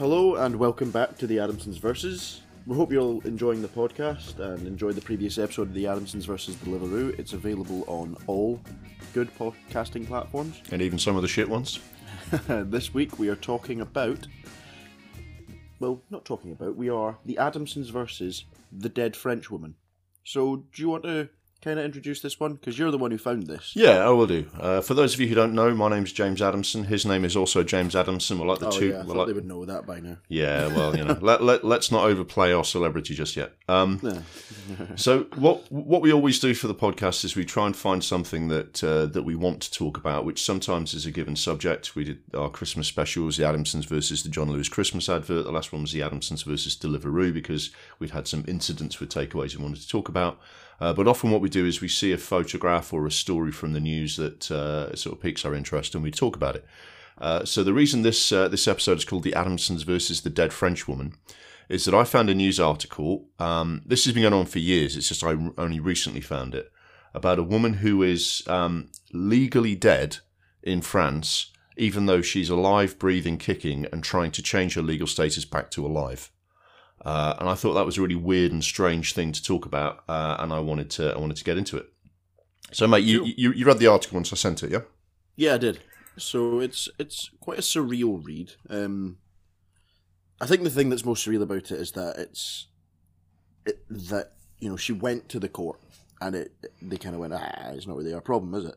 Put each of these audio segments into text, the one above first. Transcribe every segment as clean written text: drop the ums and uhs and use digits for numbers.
Hello and welcome back to the Adamsons Versus. We hope you're all enjoying the podcast and enjoyed the previous episode of the Adamsons versus Deliveroo. It's available on all good podcasting platforms. And even some of the shit ones. This week we are talking about... Well, not talking about, we are the Adamsons versus the Dead French Woman. So, do you want to kind of introduce this one? Because you're the one who found this. Yeah, I will do. For those of you who don't know, my name's James Adamson. His name is also James Adamson. We're like the two. Yeah, I thought they would know that by now. Yeah, well, you know, let's not overplay our celebrity just yet. So what we always do for the podcast is we try and find something that we want to talk about, which sometimes is a given subject. We did our Christmas specials, the Adamsons versus the John Lewis Christmas advert. The last one was the Adamsons versus Deliveroo because we'd had some incidents with takeaways we wanted to talk about. But often what we do is we see a photograph or a story from the news that sort of piques our interest and we talk about it. So the reason this episode is called The Adamsons versus the Dead French Woman is that I found a news article, this has been going on for years, it's just I only recently found it, about a woman who is legally dead in France, even though she's alive, breathing, kicking, and trying to change her legal status back to alive. And I thought that was a really weird and strange thing to talk about, and I wanted to get into it. So, mate, you read the article once I sent it, yeah? Yeah, I did. So it's quite a surreal read. I think the thing that's most surreal about it is that that she went to the court and they kind of went, it's not really our problem, is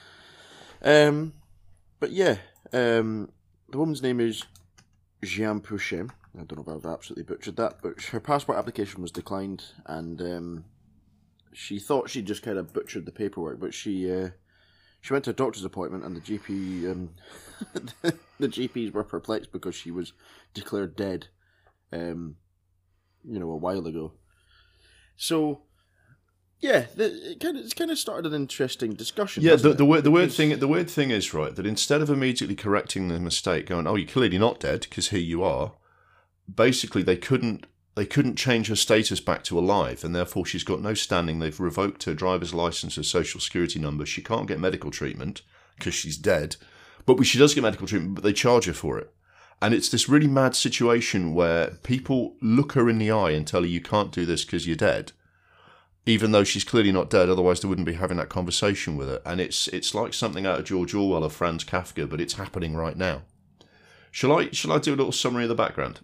it? But yeah, the woman's name is Jeanne Pouchet. I don't know if I've absolutely butchered that, but her passport application was declined, and she thought she'd just kind of butchered the paperwork, but she went to a doctor's appointment, and the GP, the GPs were perplexed because she was declared dead, a while ago. So, yeah, it's kind of started an interesting discussion. Yeah, the weird thing is, right, that instead of immediately correcting the mistake, going, "Oh, you're clearly not dead because here you are," basically they couldn't change her status back to alive, and therefore she's got no standing. They've revoked her driver's license, her social security number. She can't get medical treatment because she's dead. But she does get medical treatment, but they charge her for it. And it's this really mad situation where people look her in the eye and tell her you can't do this because you're dead, even though she's clearly not dead. Otherwise, they wouldn't be having that conversation with her. And it's like something out of George Orwell or Franz Kafka, but it's happening right now. Shall I do a little summary of the background?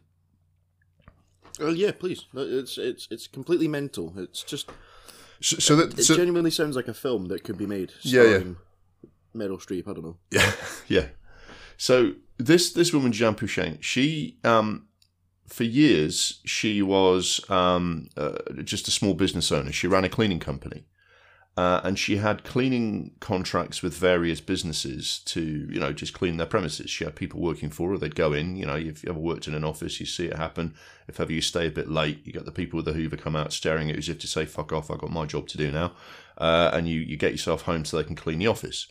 Yeah, please. It's completely mental. It's just it so genuinely sounds like a film that could be made. Yeah. Meryl Streep. I don't know. Yeah. So this woman Jeanne Pouchet, she for years she was just a small business owner. She ran a cleaning company. And she had cleaning contracts with various businesses to, just clean their premises. She had people working for her. They'd go in, if you ever worked in an office, you see it happen. If ever you stay a bit late, you get the people with the Hoover come out staring at you as if to say, fuck off, I've got my job to do now. And you get yourself home so they can clean the office.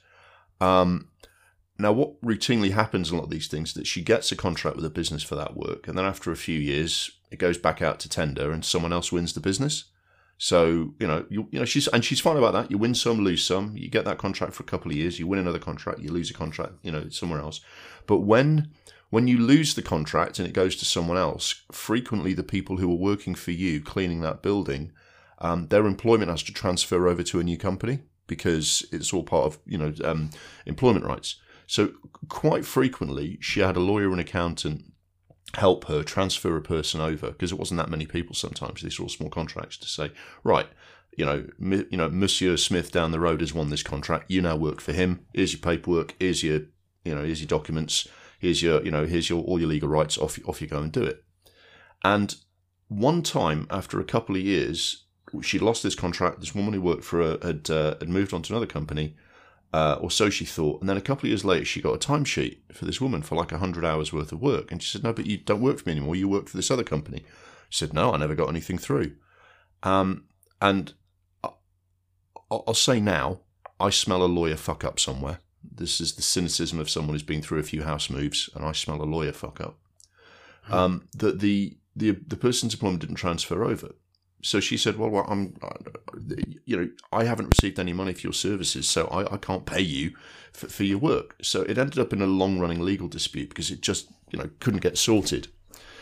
Now, what routinely happens in a lot of these things is that she gets a contract with a business for that work. And then after a few years, it goes back out to tender and someone else wins the business. So, she's fine about that. You win some, lose some. You get that contract for a couple of years. You win another contract. You lose a contract, somewhere else. But when you lose the contract and it goes to someone else, frequently the people who are working for you cleaning that building, their employment has to transfer over to a new company because it's all part of, employment rights. So quite frequently, she had a lawyer and accountant help her transfer a person over because it wasn't that many people sometimes. These are all small contracts to say, right, Monsieur Smith down the road has won this contract. You now work for him. Here's your paperwork. Here's your documents. Here's your all your legal rights. Off you go and do it. And one time after a couple of years, she'd lost this contract. This woman who worked for her had moved on to another company. Or so she thought. And then a couple of years later, she got a timesheet for this woman for like 100 hours worth of work. And she said, no, but you don't work for me anymore. You work for this other company. She said, no, I never got anything through. And I'll say now, I smell a lawyer fuck up somewhere. This is the cynicism of someone who's been through a few house moves, and I smell a lawyer fuck up. That the person's employment didn't transfer over. So she said, well, I haven't received any money for your services, so I can't pay you for your work. So it ended up in a long-running legal dispute because it just, couldn't get sorted.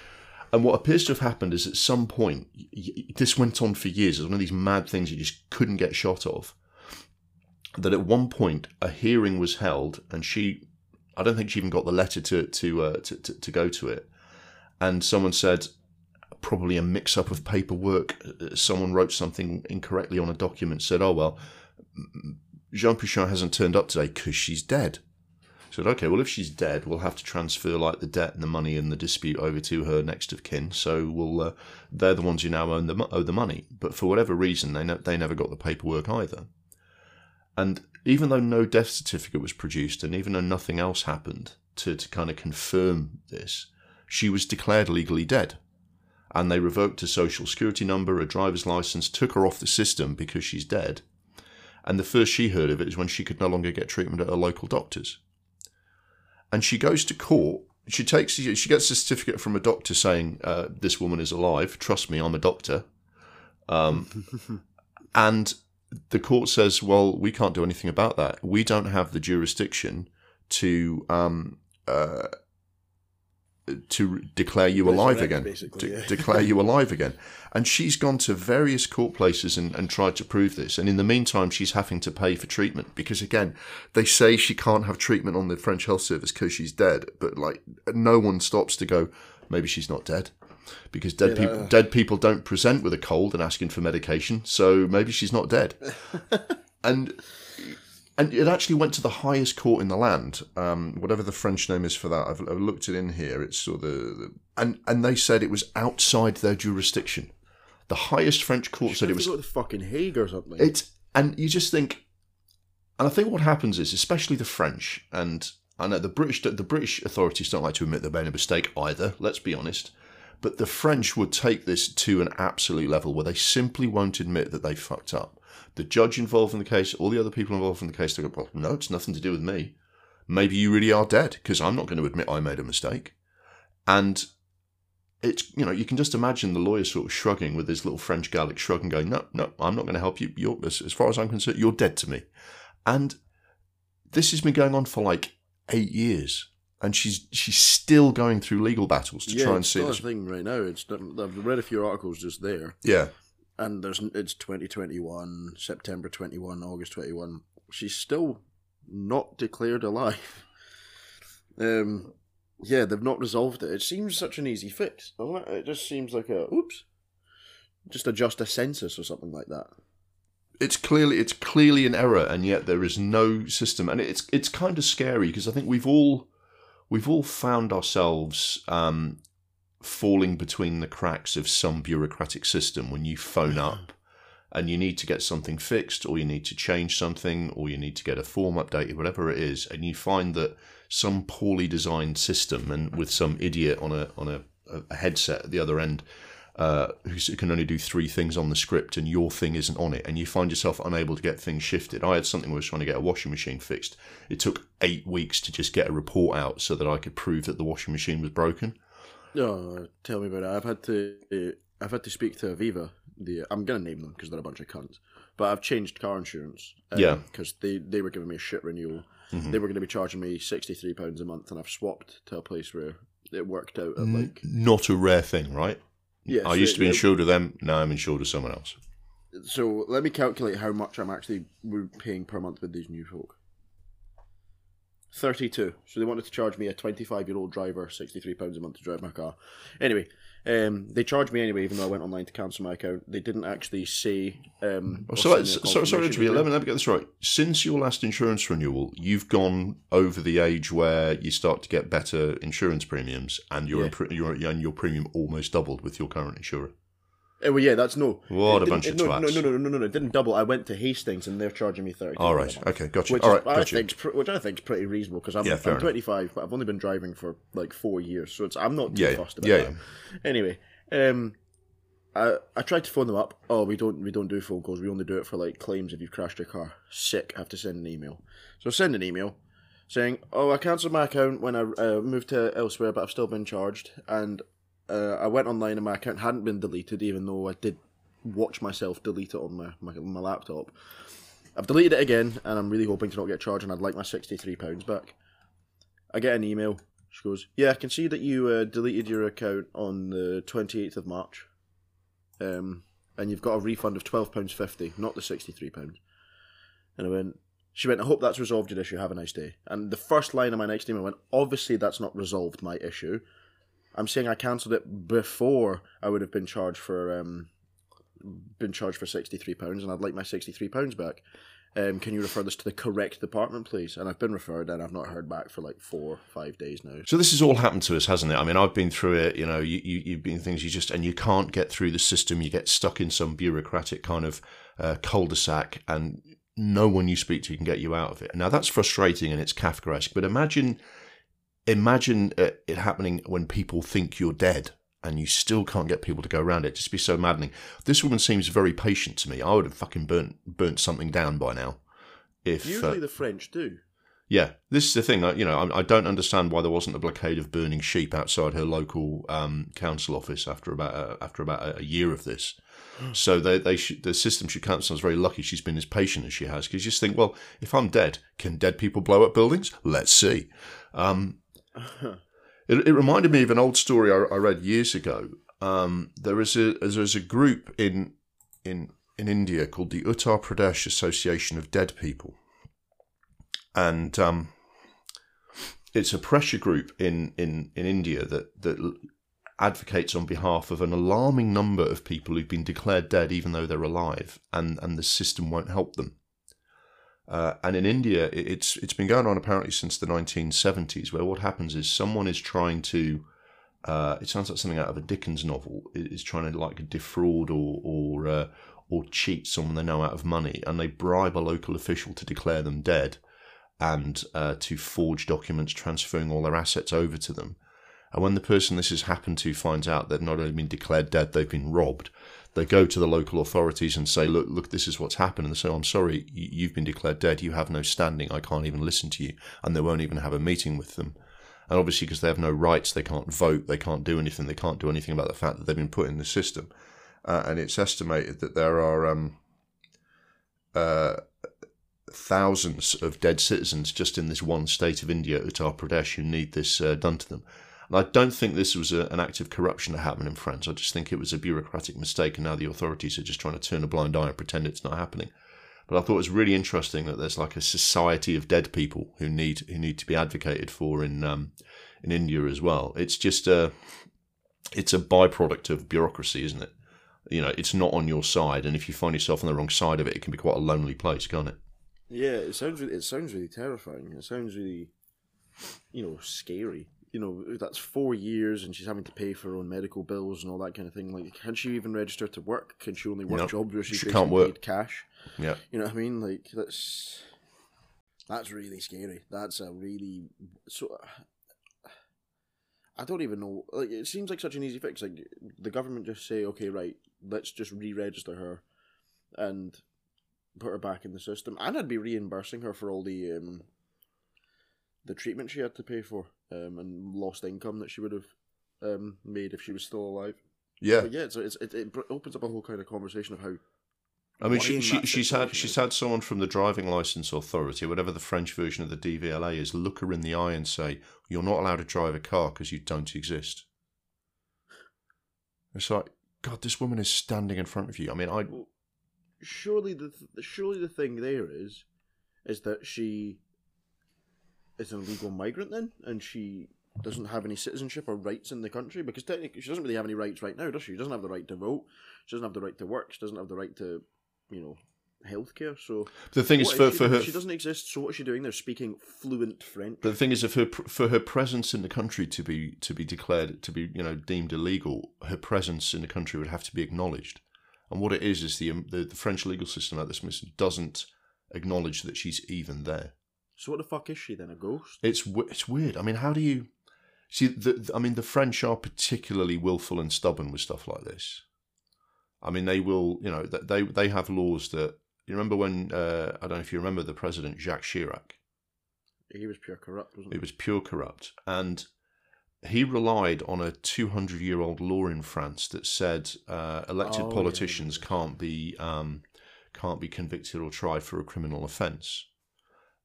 And what appears to have happened is at some point, this went on for years. It was one of these mad things you just couldn't get shot of. That at one point a hearing was held, and I don't think she even got the letter to go to it. And someone said, probably a mix-up of paperwork. Someone wrote something incorrectly on a document. Said, "Oh well, Jean Pouchon hasn't turned up today because she's dead." Said, "Okay, well if she's dead, we'll have to transfer like the debt and the money and the dispute over to her next of kin. So they're the ones who now owe the money. But for whatever reason, they never got the paperwork either." And even though no death certificate was produced, and even though nothing else happened to kind of confirm this, she was declared legally dead. And they revoked her social security number, her driver's license, took her off the system because she's dead. And the first she heard of it is when she could no longer get treatment at her local doctor's. And she goes to court. She gets a certificate from a doctor saying, "This woman is alive. Trust me, I'm a doctor." And the court says, "Well, we can't do anything about that. We don't have the jurisdiction to declare you alive again." Declare you alive again. And she's gone to various court places and tried to prove this. And in the meantime, she's having to pay for treatment because, again, they say she can't have treatment on the French health service because she's dead. But like, no one stops to go, maybe she's not dead. Because dead people don't present with a cold and asking for medication, so maybe she's not dead. and it actually went to the highest court in the land, whatever the French name is for that. I've looked it in here. It's sort of and they said it was outside their jurisdiction. The highest French court said it was. Go to fucking Hague or something. And you just think, and I think what happens is, especially the French, and I know the British authorities don't like to admit they've made a mistake either. Let's be honest. But the French would take this to an absolute level where they simply won't admit that they fucked up. The judge involved in the case, all the other people involved in the case, they go, "Well, no, it's nothing to do with me. Maybe you really are dead, because I'm not going to admit I made a mistake." And it's, you can just imagine the lawyer sort of shrugging with his little French Gallic shrug and going, no, I'm not going to help you. You're, as far as I'm concerned, you're dead to me. And this has been going on for like 8 years. And she's still going through legal battles to try and see this. Yeah, it's thing right now. I've read a few articles just there. Yeah. And it's 2021, September 21, August 21. She's still not declared alive. Yeah, they've not resolved it. It seems such an easy fix, doesn't it? It just seems like just adjust a census or something like that. It's clearly an error, and yet there is no system. And it's kind of scary because I think we've all found ourselves falling between the cracks of some bureaucratic system when you phone up and you need to get something fixed, or you need to change something, or you need to get a form updated, whatever it is, and you find that some poorly designed system and with some idiot on a headset at the other end who can only do 3 things on the script, and your thing isn't on it, and you find yourself unable to get things shifted. I had something where I was trying to get a washing machine fixed. It took 8 weeks to just get a report out so that I could prove that the washing machine was broken. Oh, tell me about it. I've had to speak to Aviva. I'm gonna name them because they're a bunch of cunts. But I've changed car insurance. Because they were giving me a shit renewal. Mm-hmm. They were going to be charging me £63 a month, and I've swapped to a place where it worked out at like. Not a rare thing, right? Yeah, I used to be insured with them. Now I'm insured with someone else. So let me calculate how much I'm actually paying per month with these new folk. 32. So they wanted to charge me, a 25-year-old driver, £63 a month to drive my car. Anyway, they charged me anyway, even though I went online to cancel my account. They didn't actually say. Sorry, let me get this right. Since your last insurance renewal, you've gone over the age where you start to get better insurance premiums, and your premium almost doubled with your current insurer. Well, yeah, that's no. What a bunch of twats. No, it didn't double. I went to Hastings and they're charging me 30. All right, okay, gotcha. Which I think is pretty reasonable because I'm 25, but I've only been driving for like 4 years, so I'm not too fussed about that. Anyway, I tried to phone them up. Oh, we don't do phone calls. We only do it for like claims if you've crashed your car. Sick. I have to send an email. So send an email saying, "Oh, I cancelled my account when I moved to elsewhere, but I've still been charged." And I went online and my account hadn't been deleted, even though I did watch myself delete it on my laptop. I've deleted it again, and I'm really hoping to not get charged, and I'd like my £63 back. I get an email She goes, yeah, I can see that you deleted your account on the 28th of March. And you've got a refund of £12.50, not the £63. And she went, I hope that's resolved your issue. Have a nice day. And the first line of my next email went, obviously that's not resolved my issue. I'm saying I cancelled it before I would have been charged for £63, and I'd like my £63 back. Can you refer this to the correct department, please? And I've been referred, and I've not heard back for like 4 or 5 days now. So this has all happened to us, hasn't it? I mean, I've been through it. You know, you've been things and you can't get through the system. You get stuck in some bureaucratic kind of cul-de-sac, and no one you speak to can get you out of it. Now that's frustrating and it's Kafkaesque. But imagine it happening when people think you're dead, and you still can't get people to go around it. It'd just be so maddening. This woman seems very patient to me. I would have fucking burnt something down by now. Usually the French do. Yeah, this is the thing. I don't understand why there wasn't a blockade of burning sheep outside her local council office after about a year of this. So the system should count. Sounds very lucky she's been as patient as she has, because you just think, well, if I'm dead, can dead people blow up buildings? Let's see. It reminded me of an old story I read years ago. There is a group in India called the Uttar Pradesh Association of Dead People, and it's a pressure group in India that advocates on behalf of an alarming number of people who've been declared dead even though they're alive, and the system won't help them. And in India, it's been going on apparently since the 1970s, where what happens is someone is trying to, it sounds like something out of a Dickens novel, is trying to like defraud or cheat someone they know out of money, and they bribe a local official to declare them dead and to forge documents transferring all their assets over to them. And when the person this has happened to finds out they've not only been declared dead, they've been robbed, they go to the local authorities and say, look, this is what's happened. And they say, I'm sorry, you've been declared dead. You have no standing. I can't even listen to you. And they won't even have a meeting with them. And obviously, because they have no rights, they can't vote. They can't do anything. They can't do anything about the fact that they've been put in the system. And it's estimated that there are thousands of dead citizens just in this one state of India, Uttar Pradesh, who need this done to them. And I don't think this was an act of corruption that happened in France. I just think it was a bureaucratic mistake, and now the authorities are just trying to turn a blind eye and pretend it's not happening. But I thought it was really interesting that there's like a society of dead people who need to be advocated for in India as well. It's just it's a byproduct of bureaucracy, isn't it? You know, it's not on your side, and if you find yourself on the wrong side of it, it can be quite a lonely place, can't it? Yeah, it sounds really terrifying. It sounds really, scary. That's 4 years, and she's having to pay for her own medical bills and all that kind of thing. Like, can she even register to work? Can she only work jobs where she can't work? Paid cash? Yeah, you know what I mean. Like that's really scary. That's a really I don't even know. Like, it seems like such an easy fix. Like, the government just say, okay, right, let's just re-register her and put her back in the system, and I'd be reimbursing her for all the treatment she had to pay for, and lost income that she would have made if she was still alive. Yeah, but yeah. So it opens up a whole kind of conversation of how. I mean, she's had someone from the driving license authority, whatever the French version of the DVLA is, look her in the eye and say, "You're not allowed to drive a car because you don't exist." It's like, God, this woman is standing in front of you. I mean, Well, surely the thing there is that she is an illegal migrant then, and she doesn't have any citizenship or rights in the country, because technically she doesn't really have any rights right now, does she? She doesn't have the right to vote. She doesn't have the right to work. She doesn't have the right to, healthcare. So the thing is, for her, she doesn't exist. So what is she doing there? Speaking fluent French. But the thing is, for her presence in the country to be declared to be deemed illegal, her presence in the country would have to be acknowledged. And what it is the French legal system at this moment doesn't acknowledge that she's even there. So what the fuck is she then? A ghost? It's weird. I mean, how do you see? The French are particularly willful and stubborn with stuff like this. I mean, they will. They have laws that. You remember when I don't know if you remember the president Jacques Chirac. He was pure corrupt, wasn't he? He was pure corrupt, and he relied on a 200-year-old law in France that said elected politicians can't be convicted or tried for a criminal offence.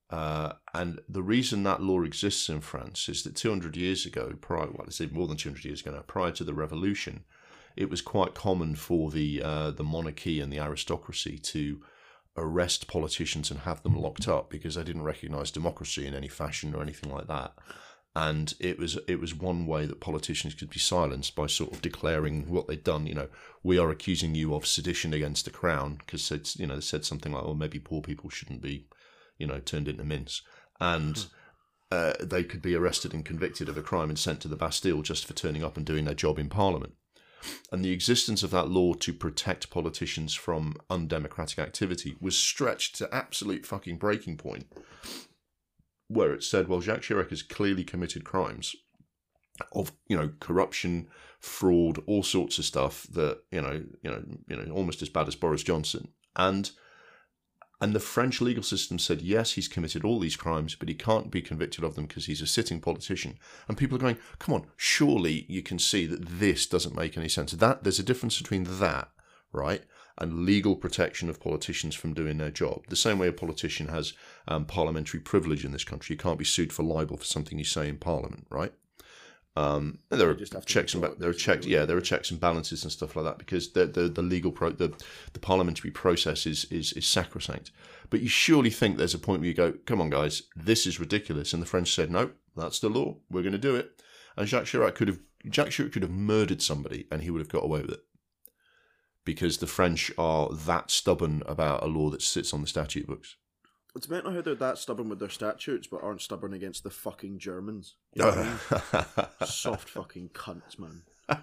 And the reason that law exists in France is that 200 years ago, let's say more than 200 years ago now, prior to the revolution, it was quite common for the monarchy and the aristocracy to arrest politicians and have them locked up because they didn't recognise democracy in any fashion or anything like that. And it was one way that politicians could be silenced by sort of declaring what they'd done. We are accusing you of sedition against the crown because it's they said something like, well, maybe poor people shouldn't be turned into mince, and they could be arrested and convicted of a crime and sent to the Bastille just for turning up and doing their job in Parliament. And the existence of that law to protect politicians from undemocratic activity was stretched to absolute fucking breaking point, where it said, well, Jacques Chirac has clearly committed crimes of, corruption, fraud, all sorts of stuff that, almost as bad as Boris Johnson. And the French legal system said, yes, he's committed all these crimes, but he can't be convicted of them because he's a sitting politician. And people are going, come on, surely you can see that this doesn't make any sense. There's a difference between that, right, and legal protection of politicians from doing their job. The same way a politician has parliamentary privilege in this country. You can't be sued for libel for something you say in Parliament, right? And there are checks and balances and stuff like that because the legal the parliamentary process is sacrosanct. But you surely think there's a point where you go, come on guys, this is ridiculous. And the French said, no, that's the law. We're going to do it. And Jacques Chirac could have murdered somebody and he would have got away with it because the French are that stubborn about a law that sits on the statute books. It's mental how they're that stubborn with their statutes, but aren't stubborn against the fucking Germans. You know what I mean? Soft fucking cunts, man.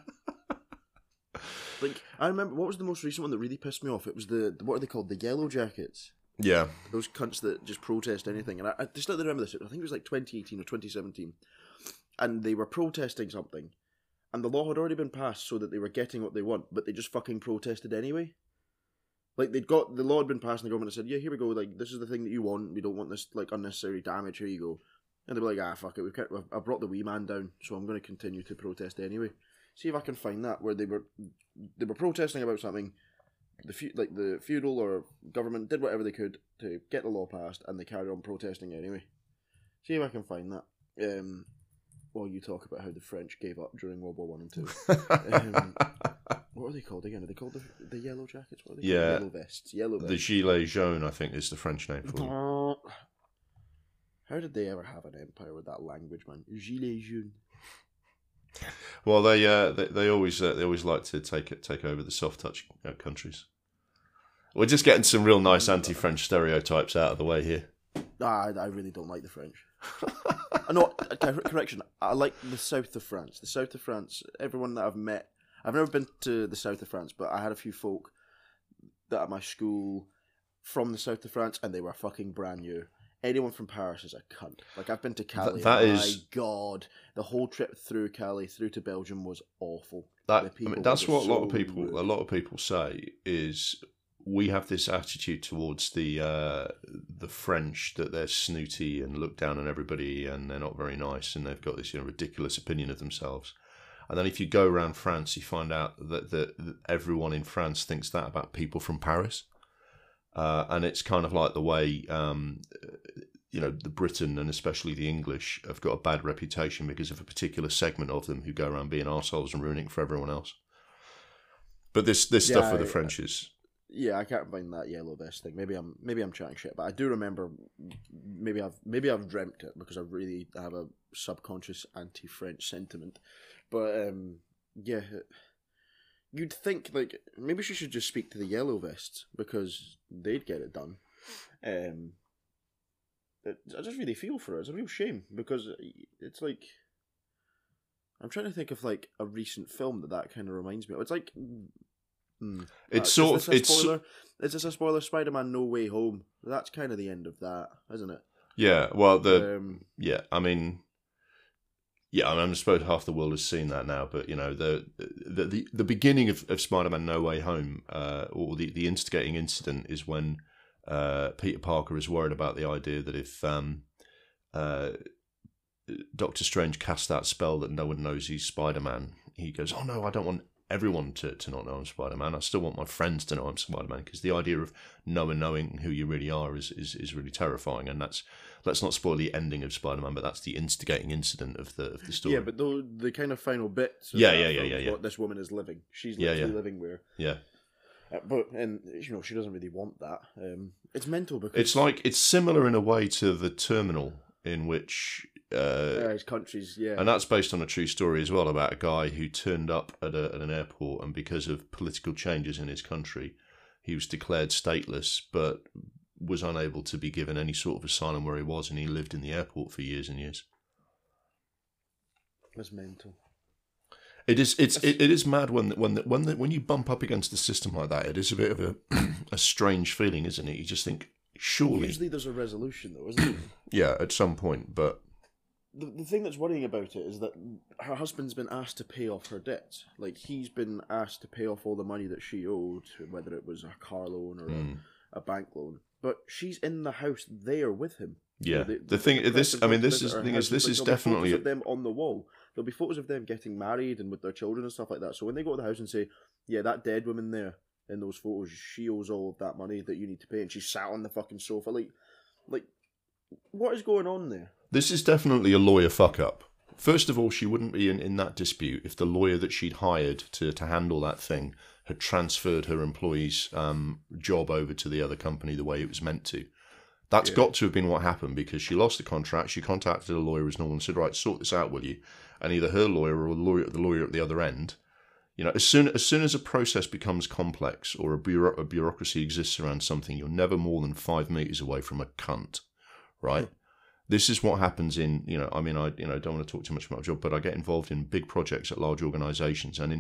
Like, I remember, what was the most recent one that really pissed me off? It was what are they called? The Yellow Jackets. Yeah. Those cunts that just protest anything. And I distinctly remember this. I think it was like 2018 or 2017. And they were protesting something. And the law had already been passed so that they were getting what they want, but they just fucking protested anyway. Like, the law had been passed and the government had said, yeah, here we go, like, this is the thing that you want, we don't want this, like, unnecessary damage, here you go. And they were like, fuck it, I brought the wee man down, so I'm going to continue to protest anyway. See if I can find that, where they were protesting about something, the feudal or government did whatever they could to get the law passed, and they carried on protesting anyway. See if I can find that. While you talk about how the French gave up during World War 1 and 2. What are they called again? Are they called the Yellow Jackets? What are they called? Yellow vests. The Gilets jaunes, I think, is the French name for them. How did they ever have an empire with that language, man? Gilets jaunes. Well, they always like to take over the soft touch countries. We're just getting some real nice anti-French stereotypes out of the way here. I really don't like the French. No, correction. I like the south of France. The south of France, everyone that I've met, I've never been to the south of France, but I had a few folk that at my school from the south of France, and they were fucking brand new. Anyone from Paris is a cunt. Like, I've been to Calais. My God, the whole trip through Calais through to Belgium was awful. That's what a lot of people say is we have this attitude towards the French that they're snooty and look down on everybody and they're not very nice and they've got this ridiculous opinion of themselves. And then if you go around France, you find out that everyone in France thinks that about people from Paris. And it's kind of like the way, the Britain and especially the English have got a bad reputation because of a particular segment of them who go around being arseholes and ruining it for everyone else. But this stuff with the French is... Yeah, I can't find that yellow vest thing. Maybe I'm chatting shit, but I do remember. Maybe I've dreamt it because I really have a subconscious anti-French sentiment. But yeah, you'd think like maybe she should just speak to the yellow vests because they'd get it done. I just really feel for her. It's a real shame because it's like I'm trying to think of like a recent film that kind of reminds me of. It's like. It's Is this a spoiler? Spider-Man No Way Home. That's kind of the end of that, isn't it? Yeah. Well, I suppose half the world has seen that now. But the beginning of Spider-Man No Way Home, or the instigating incident, is when Peter Parker is worried about the idea that if Doctor Strange casts that spell that no one knows he's Spider-Man, he goes, "Oh no, I don't want everyone to not know I'm Spider-Man. I still want my friends to know I'm Spider-Man, because the idea of no one knowing who you really are is really terrifying. And let's not spoil the ending of Spider-Man, but that's the instigating incident of the story. Yeah, but the kind of final bits. Yeah. What this woman is living. She's literally living where. Yeah. And she doesn't really want that. It's mental because it's similar in a way to The Terminal, in which his countries, and that's based on a true story as well, about a guy who turned up at an airport, and because of political changes in his country, he was declared stateless, but was unable to be given any sort of asylum where he was, and he lived in the airport for years and years. That's mental. It is mad when you bump up against a system like that. It is a bit of a strange feeling, isn't it? You just think, surely. Usually there's a resolution, though, isn't there? Yeah, at some point, but the thing that's worrying about it is that her husband's been asked to pay off her debts. Like, he's been asked to pay off all the money that she owed, whether it was a car loan or a bank loan. But she's in the house there with him. Yeah, the thing is definitely of them on the wall. There'll be photos of them getting married and with their children and stuff like that. So when they go to the house and say, "Yeah, that dead woman there in those photos, she owes all of that money that you need to pay," and she's sat on the fucking sofa, like, what is going on there? This is definitely a lawyer fuck up. First of all, she wouldn't be in that dispute if the lawyer that she'd hired to handle that thing had transferred her employee's job over to the other company the way it was meant to. That's got to have been what happened, because she lost the contract. She contacted a lawyer as normal and said, "Right, sort this out, will you?" And either her lawyer or the lawyer at the other end, as soon as a process becomes complex or a bureaucracy exists around something, you're never more than 5 meters away from a cunt, right? This is what happens in, I don't want to talk too much about my job, but I get involved in big projects at large organisations, and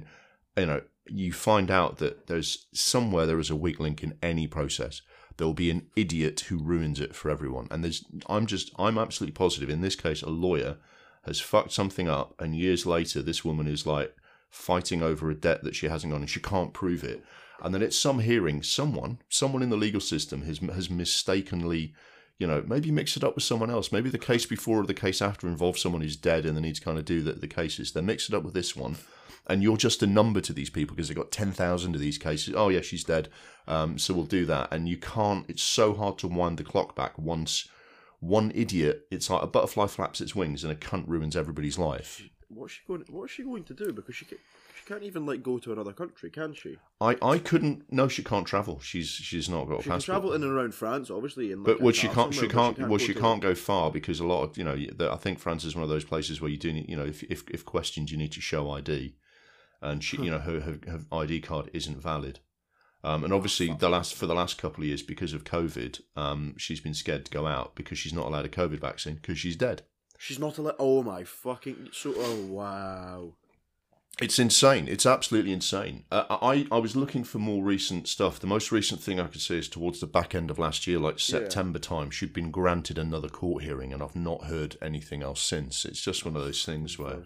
you find out that there is a weak link in any process. There'll be an idiot who ruins it for everyone. And I'm absolutely positive in this case, a lawyer has fucked something up, and years later, this woman is like fighting over a debt that she hasn't got, and she can't prove it. And then at some hearing, someone in the legal system has mistakenly, maybe mixed it up with someone else. Maybe the case before or the case after involves someone who's dead, and they need to kind of do the cases. They mix it up with this one. And you're just a number to these people because they've got 10,000 of these cases. Oh, yeah, she's dead. So we'll do that. And you can't, it's so hard to wind the clock back once one idiot, it's like a butterfly flaps its wings and a cunt ruins everybody's life. What's she going to do? Because she can't even go to another country, can she? I couldn't. No, she can't travel. She's not got a passport. She can travel in and around France, obviously. But she can't go far, because a lot of I think France is one of those places where you do need, if questioned, you need to show ID. And she, her ID card isn't valid, and obviously for the last couple of years, because of COVID, she's been scared to go out because she's not allowed a COVID vaccine because she's dead. She's not allowed. Oh my fucking! Oh wow! It's insane. It's absolutely insane. I was looking for more recent stuff. The most recent thing I could say is towards the back end of last year, like September time, she'd been granted another court hearing, and I've not heard anything else since. It's just one of those things where.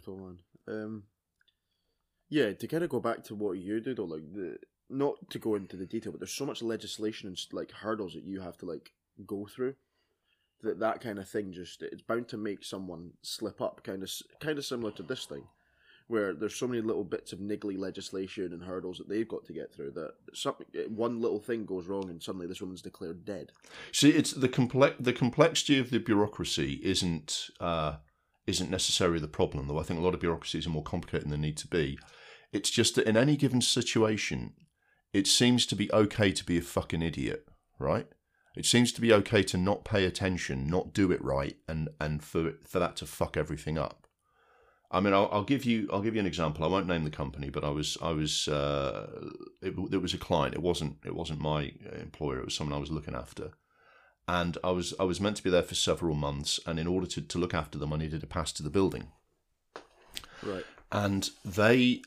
Yeah, to kind of go back to what you do, though, not to go into the detail, but there's so much legislation and hurdles that you have to go through that kind of thing it's bound to make someone slip up, kind of similar to this thing, where there's so many little bits of niggly legislation and hurdles that they've got to get through that one little thing goes wrong and suddenly this woman's declared dead. See, it's the complexity of the bureaucracy isn't necessarily the problem, though I think a lot of bureaucracies are more complicated than they need to be. It's just that in any given situation, it seems to be okay to be a fucking idiot, right? It seems to be okay to not pay attention, not do it right, and for that to fuck everything up. I mean, I'll give you an example. I won't name the company, but it was a client. It wasn't my employer. It was someone I was looking after. And I was meant to be there for several months, and in order to look after them, I needed a pass to the building. Right. And they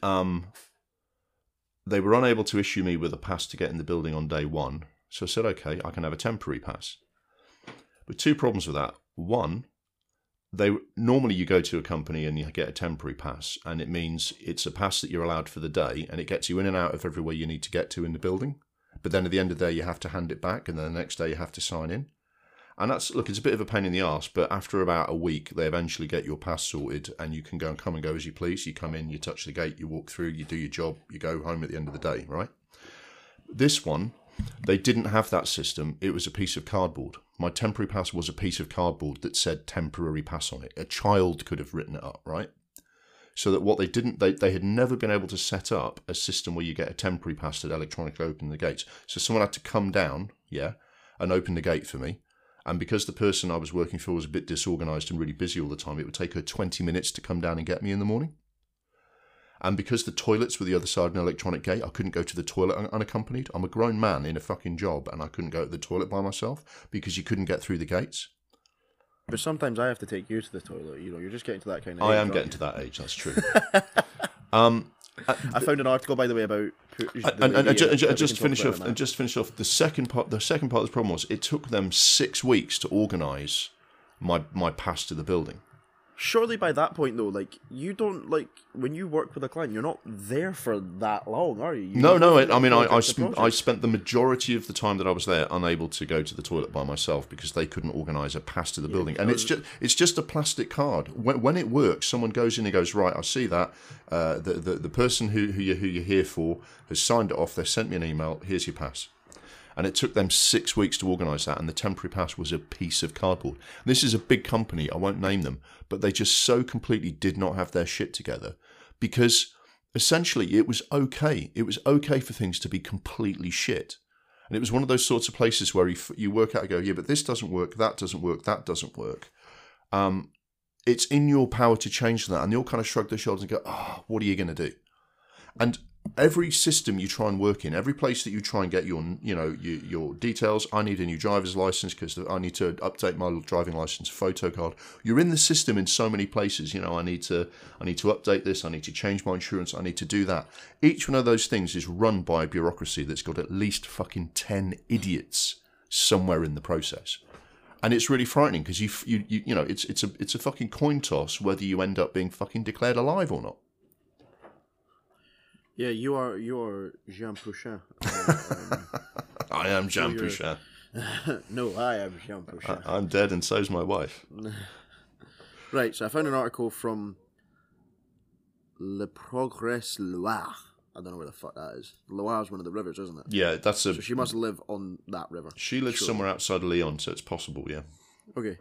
were unable to issue me with a pass to get in the building on day one. So I said, okay, I can have a temporary pass. But two problems with that. One, normally you go to a company and you get a temporary pass, and it means it's a pass that you're allowed for the day, and it gets you in and out of everywhere you need to get to in the building. But then at the end of the day, you have to hand it back, and then the next day you have to sign in. And that's, look, it's a bit of a pain in the arse, but after about a week, they eventually get your pass sorted and you can go and come and go as you please. You come in, you touch the gate, you walk through, you do your job, you go home at the end of the day, right? This one, they didn't have that system. It was a piece of cardboard. My temporary pass was a piece of cardboard that said temporary pass on it. A child could have written it up, right? So that what they had never been able to set up a system where you get a temporary pass that electronically open the gates. So someone had to come down, and open the gate for me. And because the person I was working for was a bit disorganised and really busy all the time, it would take her 20 minutes to come down and get me in the morning. And because the toilets were the other side of an electronic gate, I couldn't go to the toilet unaccompanied. I'm a grown man in a fucking job and I couldn't go to the toilet by myself because you couldn't get through the gates. But sometimes I have to take you to the toilet. You know, you're just getting to that kind of age. I am getting to that age, that's true. I found an article, by the way, about just finish off. The second part of the problem was it took them 6 weeks to organise my pass to the building. Surely by that point, though, like, you don't, like, when you work with a client, you're not there for that long, are you? No. I mean, I spent the majority of the time that I was there unable to go to the toilet by myself because they couldn't organise a pass to the building. And it's just a plastic card. When it works, someone goes in and goes, right, I see that. The person who you're here for has signed it off. They sent me an email. Here's your pass. And it took them 6 weeks to organise that, and the temporary pass was a piece of cardboard. This is a big company, I won't name them, but they just so completely did not have their shit together because essentially it was okay. It was okay for things to be completely shit. And it was one of those sorts of places where you work out and go, yeah, but this doesn't work, that doesn't work, that doesn't work. It's in your power to change that. And they all kind of shrug their shoulders and go, what are you going to do? And every system you try and work in, every place that you try and get your details, I need a new driver's license because I need to update my driving license photo card. You're in the system in so many places. I need to update this. I need to change my insurance. I need to do that. Each one of those things is run by a bureaucracy that's got at least fucking 10 idiots somewhere in the process. And it's really frightening because it's a fucking coin toss whether you end up being fucking declared alive or not. Yeah, you are Jean Pouchin. I am Jean Pouchin. No, I am Jean Pouchin. I'm dead and so's my wife. Right, so I found an article from Le Progrès Loire. I don't know where the fuck that is. Loire is one of the rivers, isn't it? Yeah, So she must live on that river. She lives somewhere outside of Lyon, so it's possible, yeah. Okay.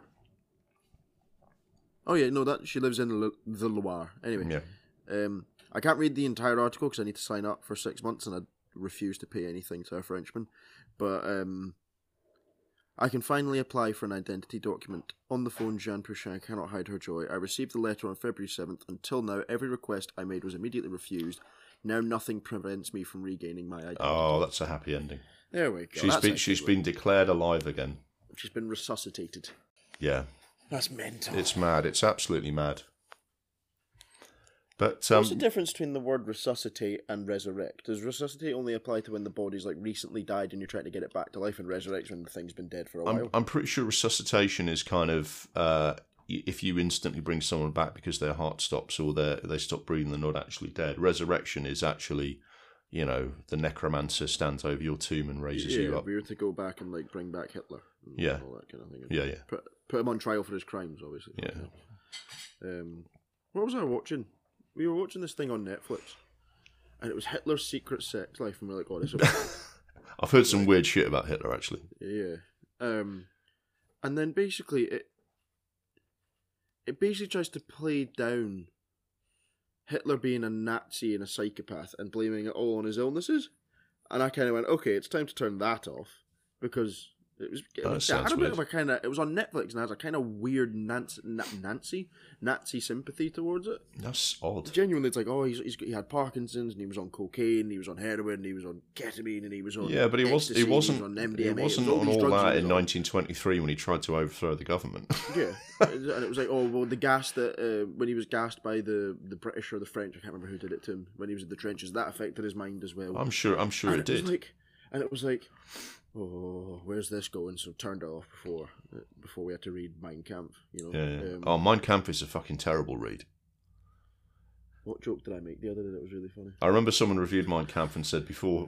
Oh yeah, no, she lives in the Loire. Anyway. Yeah. I can't read the entire article because I need to sign up for 6 months and I refuse to pay anything to a Frenchman. But I can finally apply for an identity document. On the phone, Jean Pouchin cannot hide her joy. I received the letter on February 7th. Until now, every request I made was immediately refused. Now nothing prevents me from regaining my identity. Oh, that's a happy ending. There we go. She's been declared alive again. She's been resuscitated. Yeah. That's mental. It's mad. It's absolutely mad. But what's the difference between the word resuscitate and resurrect? Does resuscitate only apply to when the body's like recently died and you're trying to get it back to life, and resurrect when the thing's been dead for a while? I'm pretty sure resuscitation is kind of if you instantly bring someone back because their heart stops or they stop breathing, they're not actually dead. Resurrection is actually, the necromancer stands over your tomb and raises you up. We were to go back and like bring back Hitler. And all that kind of thing. Yeah. Put him on trial for his crimes, obviously. Yeah. What was I watching? We were watching this thing on Netflix, and it was Hitler's secret sex life, and we're like, "Oh, this is." I've heard some weird shit about Hitler, actually. Yeah, and then basically it basically tries to play down Hitler being a Nazi and a psychopath and blaming it all on his illnesses, and I kind of went, "Okay, it's time to turn that off," because it was on Netflix and has a kind of weird Nazi sympathy towards it. That's odd. Genuinely, it's like, he had Parkinson's and he was on cocaine, he was on heroin, he was on ketamine, and he was on but he wasn't on MDMA. He wasn't on all that in 1923 when he tried to overthrow the government. Yeah, and it was like, the gas that when he was gassed by the British or the French, I can't remember who did it to him when he was in the trenches. That affected his mind as well. I'm sure it did. And it was like, oh, where's this going? So turned it off before we had to read Mein Kampf. Yeah. Mein Kampf is a fucking terrible read. What joke did I make the other day that was really funny? I remember someone reviewed Mein Kampf and said before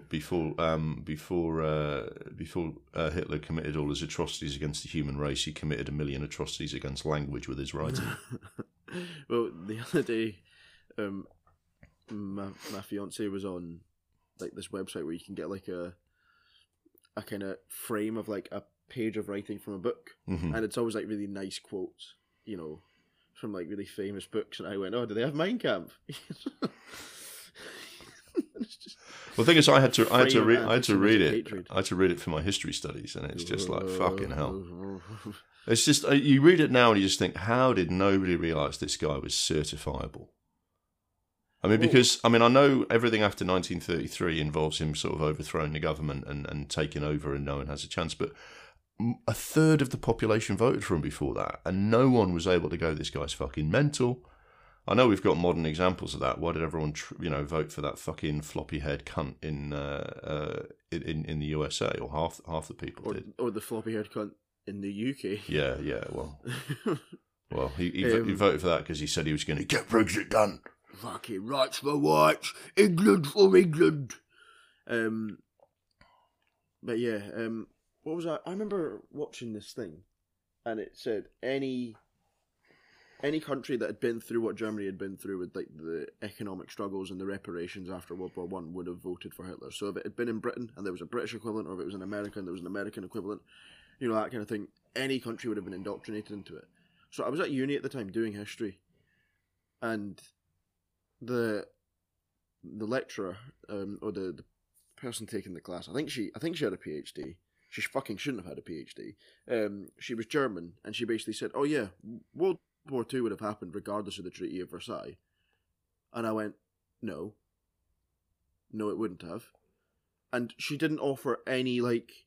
Hitler committed all his atrocities against the human race, he committed 1 million atrocities against language with his writing. Well, the other day, my fiance was on like this website where you can get like a kind of frame of like a page of writing from a book, and it's always like really nice quotes, you know, from like really famous books. And I went, "Oh, do they have Mein Kampf?" Well, the thing is, I had to read it for my history studies, and it's just like fucking hell. It's just you read it now and you just think, how did nobody realise this guy was certifiable? I mean, because I know everything after 1933 involves him sort of overthrowing the government and taking over, and no one has a chance. But a third of the population voted for him before that, and no one was able to go, "This guy's fucking mental." I know we've got modern examples of that. Why did everyone, vote for that fucking floppy head cunt in the USA, or half the people did, or the floppy head cunt in the UK? Yeah. Well, he voted for that because he said he was going to get Brexit done. Fucking rights for whites, England for England. But yeah, what was I remember watching this thing, and it said any country that had been through what Germany had been through with like the economic struggles and the reparations after World War One would have voted for Hitler. So if it had been in Britain and there was a British equivalent, or if it was in America and there was an American equivalent, you know, that kind of thing, any country would have been indoctrinated into it. So I was at uni at the time doing history, and the lecturer, or the person taking the class, I think she had a PhD. She fucking shouldn't have had a PhD. She was German, and she basically said, "Oh yeah, World War II would have happened regardless of the Treaty of Versailles." And I went, no, it wouldn't have. And she didn't offer any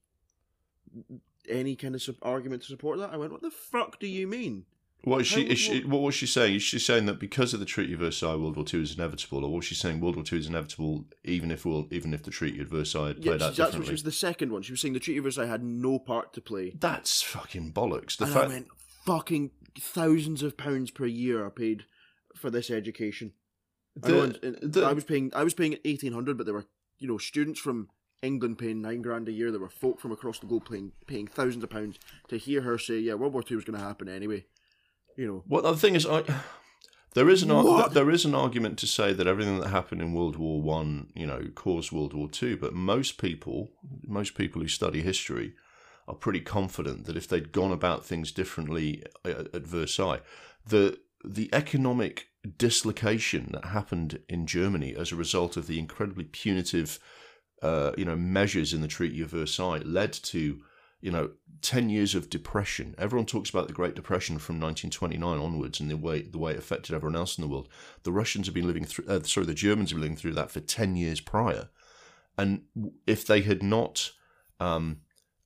kind of argument to support that. I went, what the fuck do you mean? What was she saying? Is she saying that because of the Treaty of Versailles, World War II is inevitable, or was she saying World War II is inevitable even if the Treaty of Versailles had played out differently? That's what she was the second one. She was saying the Treaty of Versailles had no part to play. That's fucking bollocks. I went, fucking thousands of pounds per year are paid for this education. I was paying 1,800, but there were, you know, students from England paying $9,000 a year. There were folk from across the globe paying thousands of pounds to hear her say, "Yeah, World War II was going to happen anyway." You know. Well, the thing is, there is an argument to say that everything that happened in World War One, caused World War II. But most people who study history are pretty confident that if they'd gone about things differently at Versailles, the economic dislocation that happened in Germany as a result of the incredibly punitive, measures in the Treaty of Versailles led to, 10 years of depression. Everyone talks about the Great Depression from 1929 onwards and the way it affected everyone else in the world. The Russians have been living through, the Germans have been living through that for 10 years prior. And if they had not done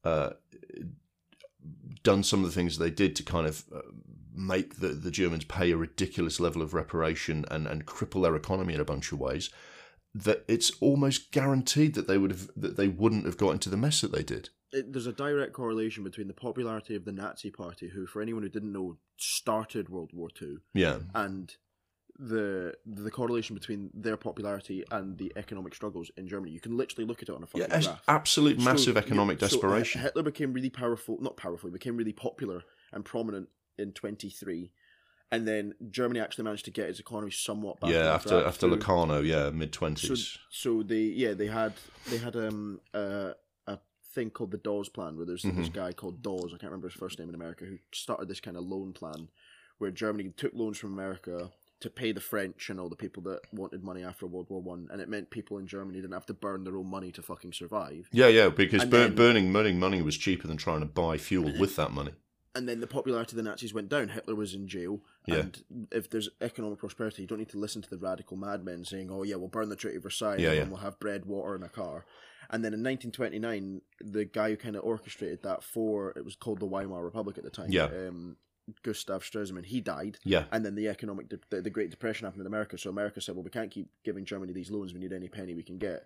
some of the things they did to kind of make the Germans pay a ridiculous level of reparation and cripple their economy in a bunch of ways, that it's almost guaranteed that they wouldn't have got into the mess that they did. There's a direct correlation between the popularity of the Nazi Party, who, for anyone who didn't know, started World War II, and the correlation between their popularity and the economic struggles in Germany. You can literally look at it on a fucking graph. Absolute massive economic desperation. So Hitler became really became really popular and prominent in 1923. And then Germany actually managed to get its economy somewhat back. Yeah, after Locarno, mid-20s. So they had a thing called the Dawes Plan, where there's this guy called Dawes, I can't remember his first name, in America, who started this kind of loan plan where Germany took loans from America to pay the French and all the people that wanted money after World War One, and it meant people in Germany didn't have to burn their own money to fucking survive. Yeah, because burning money was cheaper than trying to buy fuel with that money. And then the popularity of the Nazis went down. Hitler was in jail. Yeah. And if there's economic prosperity, you don't need to listen to the radical madmen saying, "Oh yeah, we'll burn the Treaty of Versailles and we'll have bread, water, and a car." And then in 1929, the guy who kind of orchestrated that it was called the Weimar Republic at the time, Gustav Stresemann, he died. Yeah. And then the Great Depression happened in America. So America said, well, we can't keep giving Germany these loans. We need any penny we can get.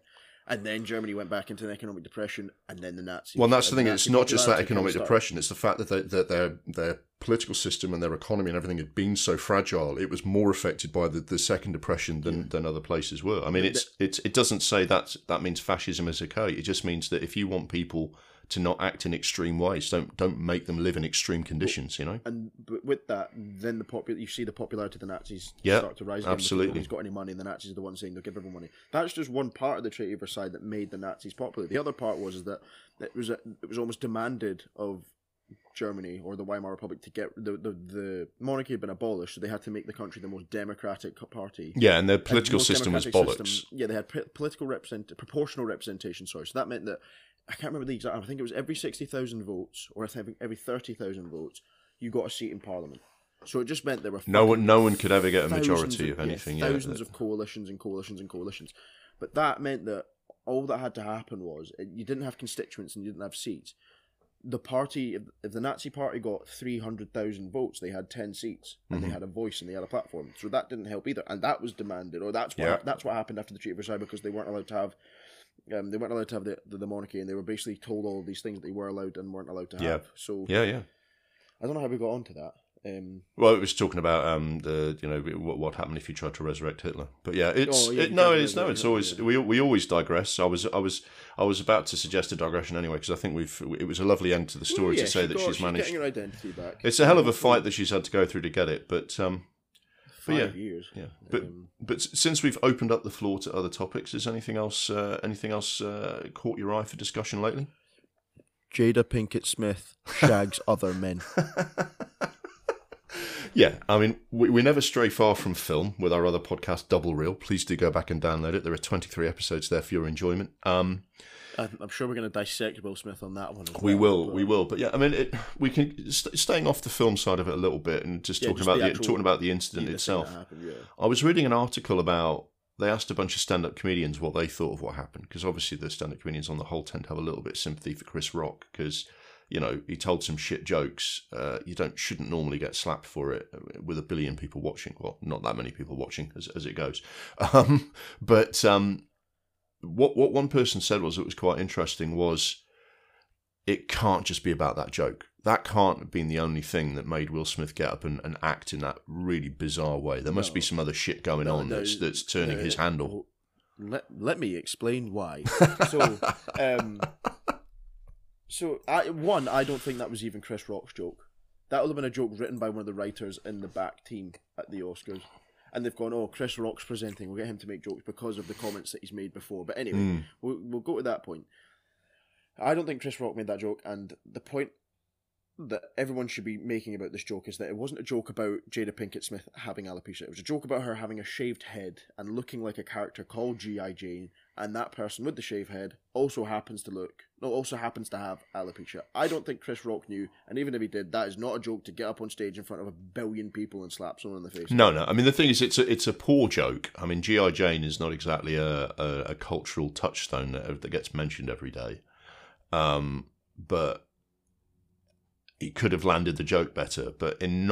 And then Germany went back into an economic depression, and then the Nazis. Well, that's the thing. It's not just that economic started. depression. It's the fact that their political system and their economy and everything had been so fragile. It was more affected by the second depression than other places were. I mean, it doesn't say that means fascism is okay. It just means that if you want people to not act in extreme ways, don't make them live in extreme conditions. You know. And but with that, then you see the popularity of the Nazis start to rise again. Absolutely. Nobody's got any money, and the Nazis are the ones saying they'll give everyone money. That's just one part of the Treaty of Versailles that made the Nazis popular. The other part was that it was almost demanded of Germany or the Weimar Republic to get the monarchy had been abolished, so they had to make the country the most democratic party. Yeah, and their political system was bollocks. They had proportional representation. Sorry, so that meant that I can't remember the exact. I think it was every 60,000 votes, or I think every 30,000 votes, you got a seat in Parliament. So it just meant there were no one could ever get a majority of anything. Thousands of coalitions and coalitions and coalitions, but that meant that all that had to happen was you didn't have constituents and you didn't have seats. The party, if the Nazi party got 300,000 votes, they had 10 seats and they had a voice and they had a platform. So that didn't help either, and that was demanded, or that's what happened after the Treaty of Versailles, because they weren't allowed to have. They weren't allowed to have the monarchy, and they were basically told all of these things that they were allowed and weren't allowed to have. So yeah. I don't know how we got onto that. Well, it was talking about what happened if you tried to resurrect Hitler. But yeah, it's always we always digress. I was about to suggest a digression anyway, because I think it was a lovely end to the story to say that she's managed. Getting her identity back. It's a hell of a fight that she's had to go through to get it, but 5 years. Yeah, but since we've opened up the floor to other topics, is anything else caught your eye for discussion lately? Jada Pinkett Smith shags other men. Yeah, I mean, we never stray far from film with our other podcast, Double Reel. Please do go back and download it. There are 23 episodes there for your enjoyment. I'm sure we're going to dissect Will Smith on that one. We will. But yeah, I mean, we can staying off the film side of it a little bit and just talking about the incident itself. Happened, I was reading an article about. They asked a bunch of stand-up comedians what they thought of what happened, because obviously the stand-up comedians on the whole tend to have a little bit of sympathy for Chris Rock, because he told some shit jokes. You shouldn't normally get slapped for it with a billion people watching. Well, not that many people watching as it goes. But what one person said was, it was quite interesting, was it can't just be about that joke. That can't have been the only thing that made Will Smith get up and act in that really bizarre way. There must be some other shit going on that's turning his handle. Let me explain why. I don't think that was even Chris Rock's joke. That would have been a joke written by one of the writers in the back team at the Oscars. And they've gone, Chris Rock's presenting, we'll get him to make jokes because of the comments that he's made before. But anyway, we'll go to that point. I don't think Chris Rock made that joke, and the point that everyone should be making about this joke is that it wasn't a joke about Jada Pinkett Smith having alopecia. It was a joke about her having a shaved head and looking like a character called G.I. Jane, and that person with the shaved head also happens to have alopecia. I don't think Chris Rock knew, and even if he did, that is not a joke to get up on stage in front of 1 billion people and slap someone in the face. No. I mean, the thing is, it's a poor joke. I mean, G.I. Jane is not exactly a cultural touchstone that gets mentioned every day. But he could have landed the joke better. But in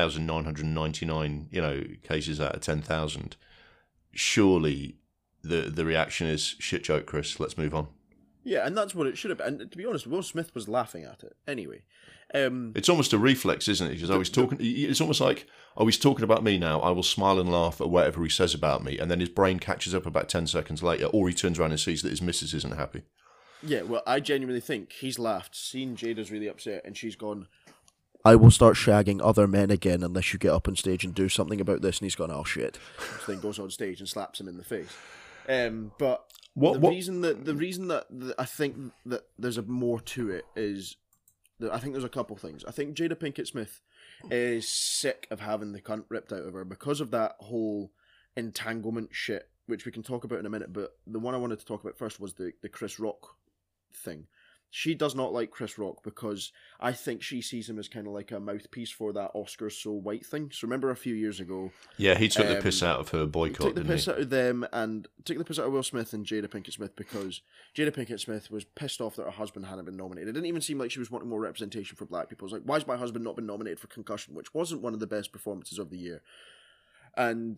9,999, cases out of 10,000, surely the reaction is, shit joke, Chris, let's move on. Yeah, and that's what it should have been. And to be honest, Will Smith was laughing at it anyway. It's almost a reflex, isn't it? Because it's almost like, he's talking about me now. I will smile and laugh at whatever he says about me, and then his brain catches up about 10 seconds later, or he turns around and sees that his missus isn't happy. Yeah, well, I genuinely think he's laughed, seen Jada's really upset, and she's gone, I will start shagging other men again unless you get up on stage and do something about this. And he's gone, oh shit. So then goes on stage and slaps him in the face. But the reason that I think that there's more to it is that I think there's a couple things. I think Jada Pinkett Smith is sick of having the cunt ripped out of her because of that whole entanglement shit, which we can talk about in a minute. But the one I wanted to talk about first was the Chris Rock thing. She does not like Chris Rock because I think she sees him as kind of like a mouthpiece for that Oscars so white thing. So remember a few years ago... Yeah, he took the piss out of her boycott, didn't he? Took the piss out of them and took the piss out of Will Smith and Jada Pinkett Smith because Jada Pinkett Smith was pissed off that her husband hadn't been nominated. It didn't even seem like she was wanting more representation for black people. It was like, why has my husband not been nominated for Concussion, which wasn't one of the best performances of the year? And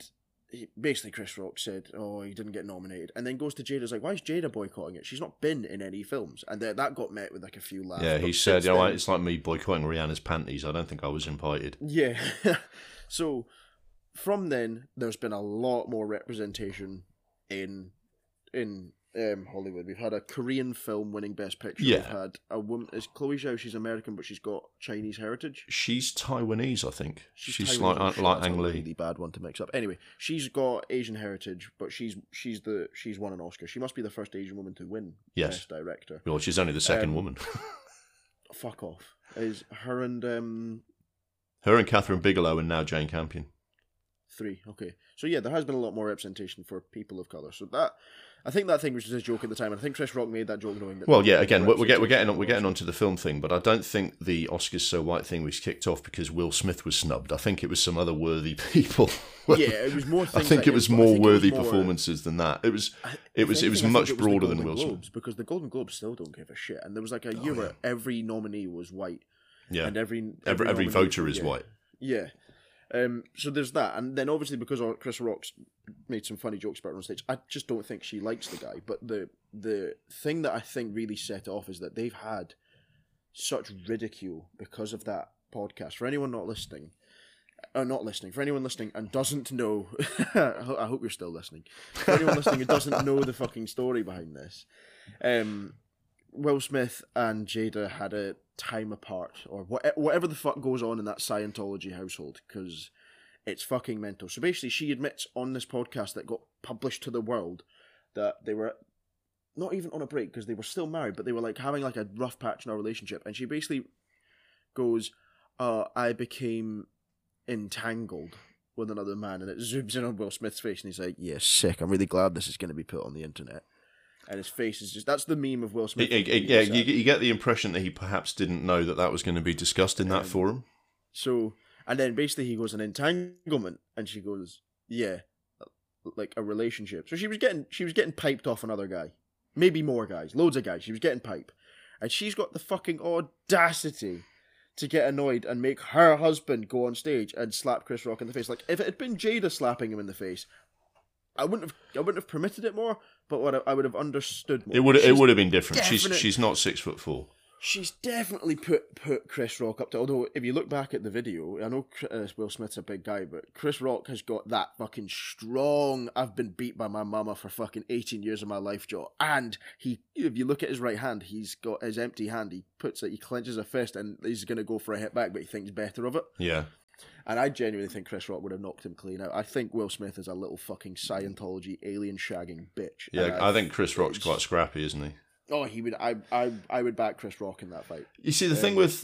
basically Chris Rock said, "Oh, he didn't get nominated," and then goes to Jada's like, "Why is Jada boycotting it? She's not been in any films," and that got met with like a few laughs. Yeah, But he said, since you know, then- it's like me boycotting Rihanna's panties. I don't think I was invited. Yeah. So from then, there's been a lot more representation in Hollywood. We've had a Korean film winning Best Picture. Yeah. We've had a woman. It's Chloe Zhao. She's American, but she's got Chinese heritage. She's Taiwanese, I think. She's Taiwanese. like Oh, shit, like that's Ang a Lee. really bad one to mix up. Anyway, she's got Asian heritage, but she's won an Oscar. She must be the first Asian woman to win Yes. Best Director. Well, she's only the second woman. Fuck off. Is her and Her and Catherine Bigelow, and now Jane Campion. 3. Okay. So yeah, there has been a lot more representation for people of colour. So that, I think that thing was just a joke at the time, and I think Chris Rock made that joke knowing that. Well, yeah. Again, we're getting representation onto the film thing, but I don't think the Oscars So White thing was kicked off because Will Smith was snubbed. I think it was some other worthy people. Yeah, it was more. I Things think like it was him, but I more think it was worthy more- performances than that. It was If anything, I think much it was the broader than Golden Will Smith. Globes, because the Golden Globes still don't give a shit, and there was like a year where every nominee was white, Yeah, and every every nominee- voter is yeah. white. Yeah. So there's that, and then obviously because Chris Rock's made some funny jokes about her on stage, I just don't think she likes the guy. But the thing that I think really set it off is that they've had such ridicule because of that podcast. For anyone not listening, for anyone listening and doesn't know, I hope you're still listening. For anyone listening who doesn't know the fucking story behind this, Will Smith and Jada had a time apart, or whatever the fuck goes on in that Scientology household, because it's fucking mental. So basically, she admits on this podcast that got published to the world that they were not even on a break because they were still married, but they were like having like a rough patch in our relationship, and she basically goes, "I became entangled with another man," and it zooms in on Will Smith's face, and he's like, "Yeah, sick. I'm really glad this is going to be put on the internet." And his face is just—that's the meme of Will Smith. Yeah, you get the impression that he perhaps didn't know that was going to be discussed in that forum. So, and then basically he goes, "An entanglement," and she goes, "Yeah, like a relationship." So she was getting piped off another guy, maybe more guys, loads of guys. She was getting pipe, and she's got the fucking audacity to get annoyed and make her husband go on stage and slap Chris Rock in the face. Like if it had been Jada slapping him in the face, I wouldn't have permitted it more, but I would have understood more. It would have been different. definite- She's not 6'4". She's definitely put Chris Rock up to. Although if you look back at the video, I know Will Smith's a big guy, but Chris Rock has got that fucking strong. I've been beat by my mama for fucking 18 years of my life, jaw. And if you look at his right hand, he's got his empty hand. He clenches a fist, and he's gonna go for a hit back, but he thinks better of it. Yeah. And I genuinely think Chris Rock would have knocked him clean out. I think Will Smith is a little fucking Scientology alien shagging bitch. Yeah, And I think Chris Rock's quite scrappy, isn't he? Oh, he would. I would back Chris Rock in that fight. You see, the thing with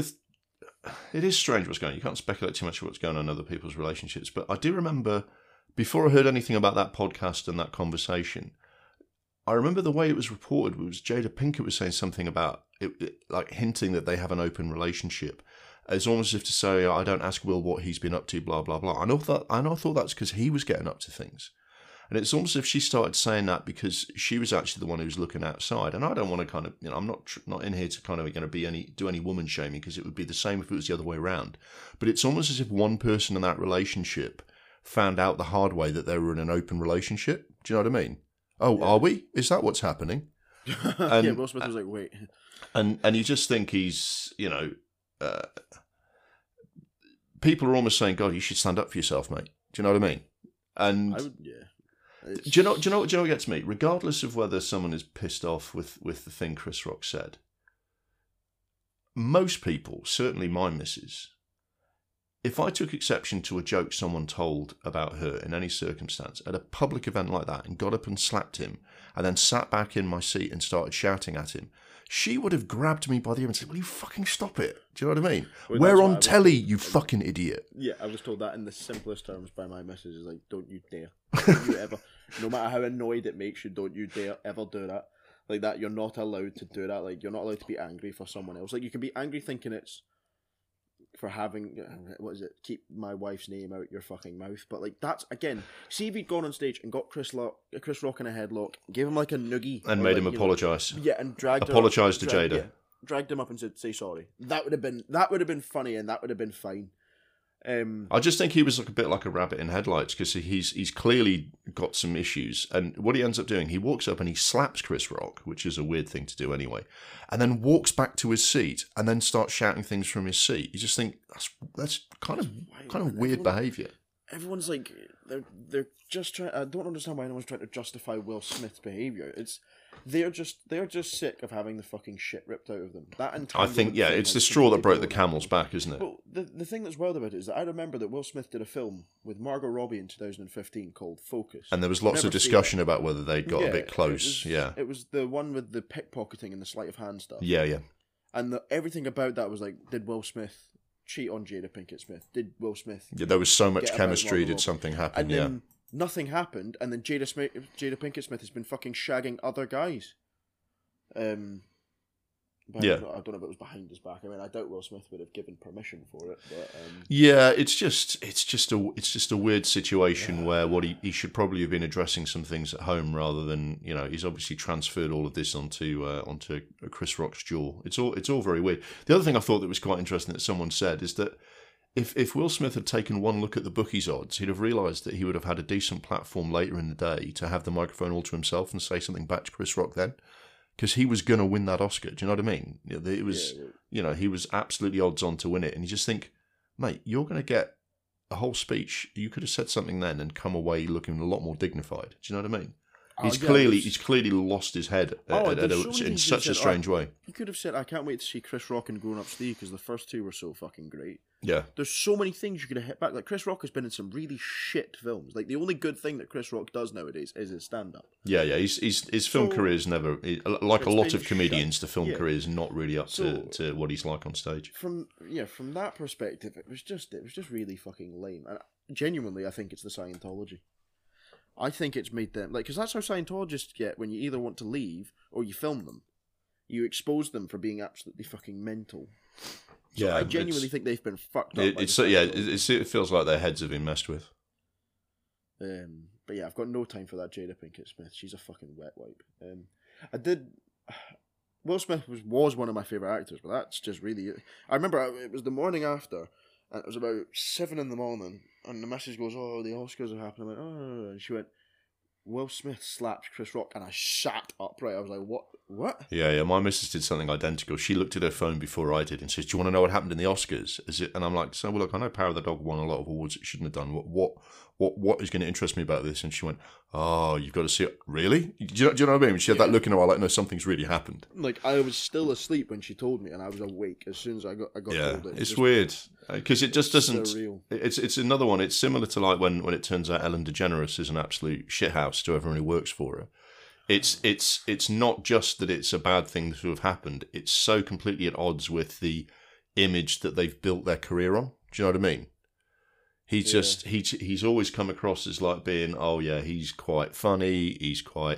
it is strange what's going on. You can't speculate too much of what's going on in other people's relationships. But I do remember, before I heard anything about that podcast and that conversation, I remember the way it was reported was Jada Pinkett was saying something about it, like hinting that they have an open relationship. It's almost as if to say, I don't ask Will what he's been up to, blah, blah, blah. I thought that's because he was getting up to things. And it's almost as if she started saying that because she was actually the one who was looking outside. And I don't want to kind of, I'm not in here to kind of do any woman shaming, because it would be the same if it was the other way around. But it's almost as if one person in that relationship found out the hard way that they were in an open relationship. Do you know what I mean? Oh, yeah. Are we? Is that what's happening? And, yeah, Will Smith was like, wait. And you just think he's, people are almost saying, God, you should stand up for yourself, mate. Do you know what I mean? And I would, yeah. Do you know what gets me? Regardless of whether someone is pissed off with the thing Chris Rock said, most people, certainly my missus, if I took exception to a joke someone told about her in any circumstance at a public event like that and got up and slapped him and then sat back in my seat and started shouting at him, she would have grabbed me by the ear and said, "Will you fucking stop it?" Do you know what I mean? Well, we're on telly, you fucking idiot. Yeah, I was told that in the simplest terms by my missus. Is like, don't you dare. Don't you ever. No matter how annoyed it makes you, don't you dare ever do that. Like that, you're not allowed to do that. Like, you're not allowed to be angry for someone else. Like, you can be angry thinking it's for having, what is it, keep my wife's name out your fucking mouth. But like, that's, again, see if he'd gone on stage and got Chris Rock in a headlock, gave him like a noogie. And made him apologise. Yeah, and apologise to Jada. Yeah, dragged him up and said, "Say sorry." That would have been funny, and that would have been fine. I just think he was like a bit like a rabbit in headlights because he's clearly got some issues. And what he ends up doing, he walks up and he slaps Chris Rock, which is a weird thing to do anyway, and then walks back to his seat and then starts shouting things from his seat. You just think that's kind of weird behaviour. Everyone's like they're just trying. I don't understand why anyone's trying to justify Will Smith's behaviour. They're just sick of having the fucking shit ripped out of them. I think it's the straw that broke the camel's back, isn't it? Well, the thing that's wild about it is that I remember that Will Smith did a film with Margot Robbie in 2015 called Focus, and there was lots of discussion about whether they'd got a bit close. It was the one with the pickpocketing and the sleight of hand stuff. Yeah. And everything about that was like, did Will Smith cheat on Jada Pinkett Smith? Did Will Smith? Yeah, there was so much chemistry. Did something happen? And then nothing happened, and then Jada Pinkett Smith has been fucking shagging other guys. I don't know if it was behind his back. I mean, I doubt Will Smith would have given permission for it. But it's just a weird situation where he should probably have been addressing some things at home rather than he's obviously transferred all of this onto Chris Rock's jaw. It's all very weird. The other thing I thought that was quite interesting that someone said is that if Will Smith had taken one look at the bookies odds, he'd have realised that he would have had a decent platform later in the day to have the microphone all to himself and say something back to Chris Rock then. Because he was going to win that Oscar. Do you know what I mean? It was, he was absolutely odds on to win it. And you just think, mate, you're going to get a whole speech. You could have said something then and come away looking a lot more dignified. Do you know what I mean? He's clearly lost his head in such a strange way. You could have said, I can't wait to see Chris Rock and Grown Up Steve because the first two were so fucking great. Yeah. There's so many things you could have hit back. Like, Chris Rock has been in some really shit films. Like, the only good thing that Chris Rock does nowadays is his stand-up. Yeah. His film career is never... Like a lot of comedians, the film career is not really up to what he's like on stage. From that perspective, it was just really fucking lame. And genuinely, I think it's the Scientology. I think it's made them... Because that's how Scientologists get when you either want to leave or you film them. You expose them for being absolutely fucking mental. So I genuinely think they've been fucked up. It feels like their heads have been messed with. But yeah, I've got no time for that Jada Pinkett Smith. She's a fucking wet wipe. Will Smith was one of my favourite actors, but that's just really... I remember it was the morning after, and it was about 7 a.m, and the message goes, "Oh, the Oscars are happening." I went, "Oh," and she went, "Will Smith slapped Chris Rock," and I sat upright. I was like, "What?" Yeah. My missus did something identical. She looked at her phone before I did and says, "Do you want to know what happened in the Oscars?" And I'm like, "So, well, look, I know Power of the Dog won a lot of awards it shouldn't have done. What is going to interest me about this?" And she went, "Oh, you've got to see it." Really? Do you know what I mean? She had that look in her eye, like, no, something's really happened. Like, I was still asleep when she told me, and I was awake as soon as I got told it. It's weird because it just doesn't. Surreal. It's another one. It's similar to like when it turns out Ellen DeGeneres is an absolute shithouse to everyone who works for her. It's not just that it's a bad thing to have happened. It's so completely at odds with the image that they've built their career on. Do you know what I mean? He's always come across as like being, oh yeah, he's quite funny. He's quite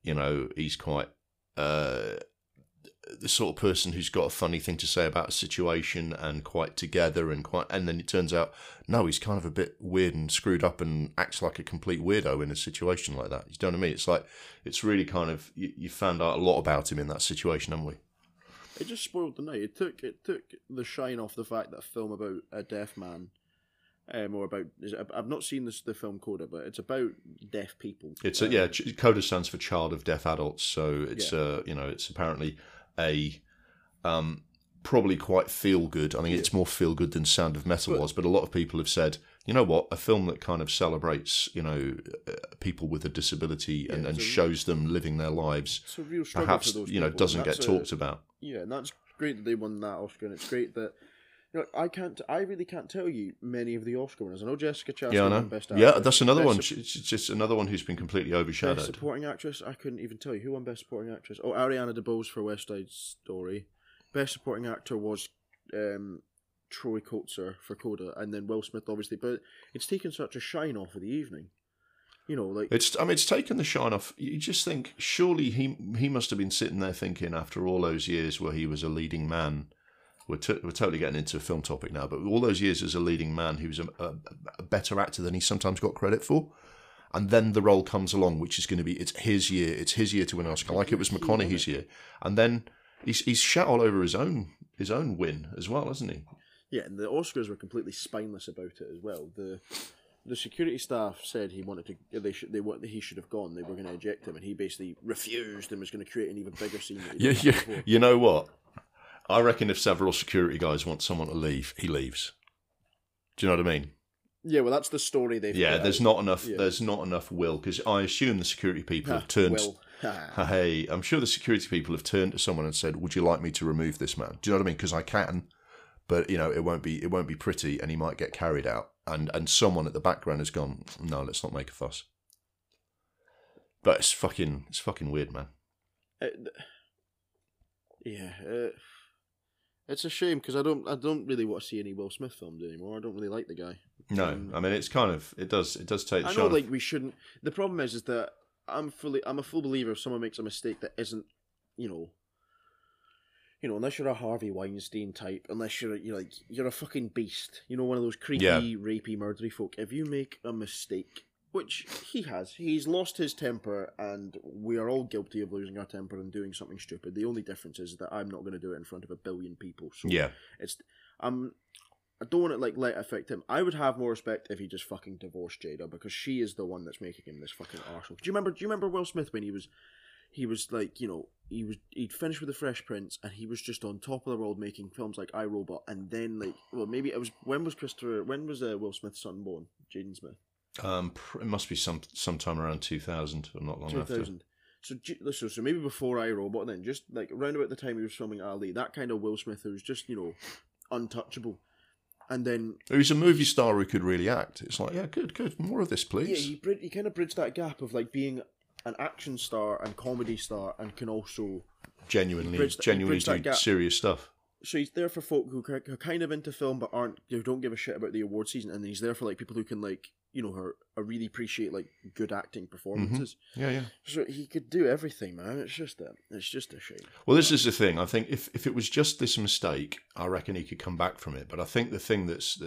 the sort of person who's got a funny thing to say about a situation and quite together and then it turns out, no, he's kind of a bit weird and screwed up and acts like a complete weirdo in a situation like that. You know what I mean? It's like, it's really kind of, you found out a lot about him in that situation, haven't we? It just spoiled the night. It took the shine off the fact that a film about a deaf man, or about, I've not seen the film Coda, but it's about deaf people. It's Coda stands for Child of Deaf Adults, so it's it's apparently a probably quite feel good. I think it's more feel good than Sound of Metal was, but a lot of people have said, you know what, a film that kind of celebrates people with a disability and shows them living their lives, it's a real struggle perhaps for those people, doesn't get talked about. Yeah, and that's great that they won that Oscar, and it's great that I really can't tell you many of the Oscar winners. I know Jessica Chastain won Best Actress. Yeah, that's another one. It's just another one who's been completely overshadowed. Best Supporting Actress, I couldn't even tell you who won Best Supporting Actress. Oh, Ariana DeBose for West Side Story. Best Supporting Actor was Troy Kotsur for Coda, and then Will Smith, obviously. But it's taken such a shine off of the evening. It's taken the shine off. You just think, surely he must have been sitting there thinking, after all those years where he was a leading man. We're totally getting into a film topic now, but all those years as a leading man, he was a better actor than he sometimes got credit for. And then the role comes along, which is going to be, it's his year to win an Oscar, like it was McConaughey's year. And then he's shat all over his own win as well, hasn't he? Yeah, and the Oscars were completely spineless about it as well. The security staff said he wanted to. He should have gone. They were going to eject him, and he basically refused and was going to create an even bigger scene. That You know what? I reckon if several security guys want someone to leave, he leaves. Do you know what I mean? Yeah, well, that's the story they've. Yeah, there's not enough. Yeah. There's not enough will, because I assume the security people have turned. Hey, I'm sure the security people have turned to someone and said, "Would you like me to remove this man?" Do you know what I mean? Because I can, but it won't be pretty, and he might get carried out. And someone at the background has gone, "No, let's not make a fuss." But it's fucking weird, man. It's a shame because I don't really want to see any Will Smith films anymore. I don't really like the guy. No, I mean it does take. I know, like we shouldn't. The problem is that I'm a full believer if someone makes a mistake that isn't, unless you're a Harvey Weinstein type, unless you're a fucking beast, one of those creepy, rapey, murdery folk. If you make a mistake, which he's lost his temper, and we are all guilty of losing our temper and doing something stupid. The only difference is that I'm not going to do it in front of 1 billion people. So yeah, I don't want to let it affect him. I would have more respect if he just fucking divorced Jada, because she is the one that's making him this fucking arsehole. Do you remember Will Smith when he was like, he'd finished with The Fresh Prince, and he was just on top of the world making films like iRobot, and then maybe it was when was Will Smith's son born, Jaden Smith? It must be sometime around 2000, or not long 2000. After. So maybe before iRobot, then just like around about the time he was filming Ali, that kind of Will Smith who was just untouchable. And then he's a movie star who could really act. It's like, yeah, good, more of this, please. Yeah, he kind of bridged that gap of like being an action star and comedy star, and can also genuinely do serious stuff. So he's there for folk who are kind of into film but don't give a shit about the award season, and he's there for like people who can really appreciate like good acting performances. Mm-hmm. Yeah. So he could do everything, man. It's just a shame. Well, this is the thing. I think if it was just this mistake, I reckon he could come back from it. But I think the thing that's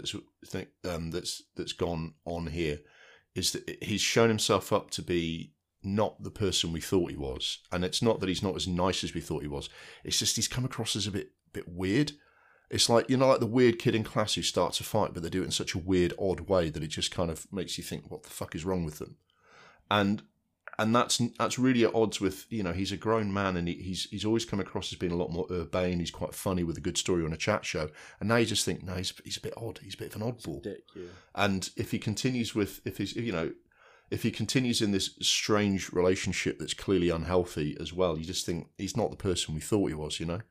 gone on here is that he's shown himself up to be not the person we thought he was, and it's not that he's not as nice as we thought he was. It's just he's come across as a bit weird. It's like, like the weird kid in class who starts a fight, but they do it in such a weird, odd way that it just kind of makes you think, what the fuck is wrong with them? And that's really at odds with, he's a grown man, and he's always come across as being a lot more urbane. He's quite funny with a good story on a chat show, and now you just think, no, he's a bit odd. He's a bit of an oddball. Dick, yeah. And if he continues if he continues in this strange relationship that's clearly unhealthy as well, you just think he's not the person we thought he was. Yeah.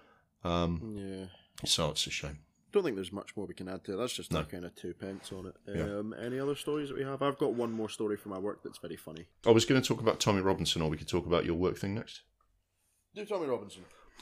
So it's a shame. Don't think there's much more we can add to it. That's just that kind of 2 pence on it. Any other stories that we have? I've got one more story from my work that's very funny. I was going to talk about Tommy Robinson, or we could talk about your work thing next. Do Tommy Robinson.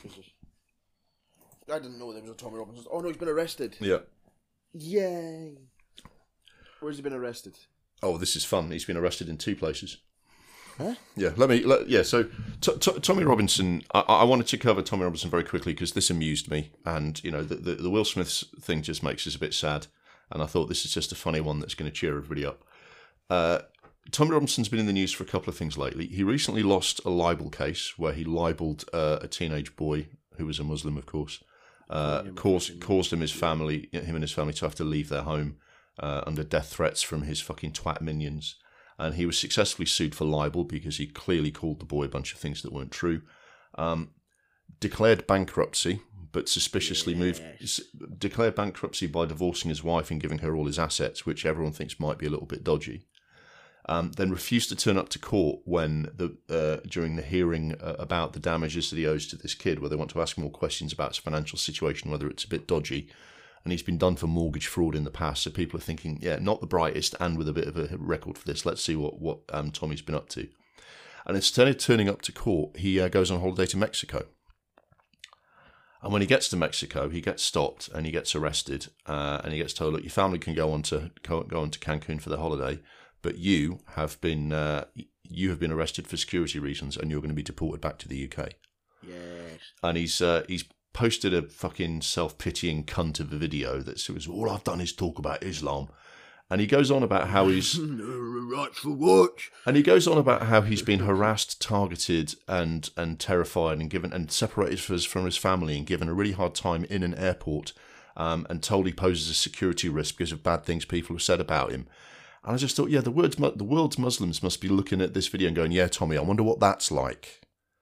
I didn't know there was a Tommy Robinson. Oh no, he's been arrested. Yeah. Yay. Where's he been arrested? Oh, this is fun. He's been arrested in 2 places. Huh? Yeah, so Tommy Robinson, I wanted to cover Tommy Robinson very quickly because this amused me, and the Will Smith thing just makes us a bit sad, and I thought this is just a funny one that's going to cheer everybody up. Tommy Robinson's been in the news for a couple of things lately. He recently lost a libel case where he libelled a teenage boy who was a Muslim, of course, caused him and his family to have to leave their home under death threats from his fucking twat minions. And he was successfully sued for libel because he clearly called the boy a bunch of things that weren't true. Declared bankruptcy, but suspiciously declared bankruptcy by divorcing his wife and giving her all his assets, which everyone thinks might be a little bit dodgy. Then refused to turn up to court when during the hearing about the damages that he owes to this kid, where they want to ask more questions about his financial situation, whether it's a bit dodgy. And he's been done for mortgage fraud in the past, so people are thinking, yeah, not the brightest, and with a bit of a record for this. Let's see what Tommy's been up to. And instead of turning up to court, he goes on holiday to Mexico. And when he gets to Mexico, he gets stopped and he gets arrested, and he gets told, look, your family can go on to Cancun for their holiday, but you have been arrested for security reasons, and you're going to be deported back to the UK. Yes. And he's posted a fucking self-pitying cunt of a video that says, all I've done is talk about Islam. And he goes on about how he's... Right for what? And he goes on about how he's been harassed, targeted, and terrified, and separated from his family, and given a really hard time in an airport, and told he poses a security risk because of bad things people have said about him. And I just thought, yeah, the world's Muslims must be looking at this video and going, yeah, Tommy, I wonder what that's like.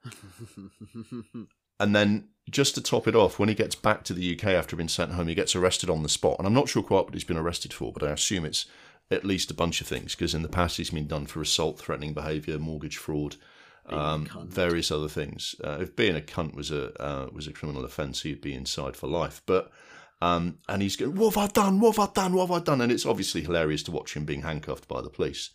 And then, just to top it off, when he gets back to the UK after being sent home, he gets arrested on the spot. And I'm not sure quite what he's been arrested for, but I assume it's at least a bunch of things, because in the past he's been done for assault, threatening behaviour, mortgage fraud, various other things. If being a cunt was a criminal offence, he'd be inside for life. But and he's going, what have I done? What have I done? What have I done? And it's obviously hilarious to watch him being handcuffed by the police.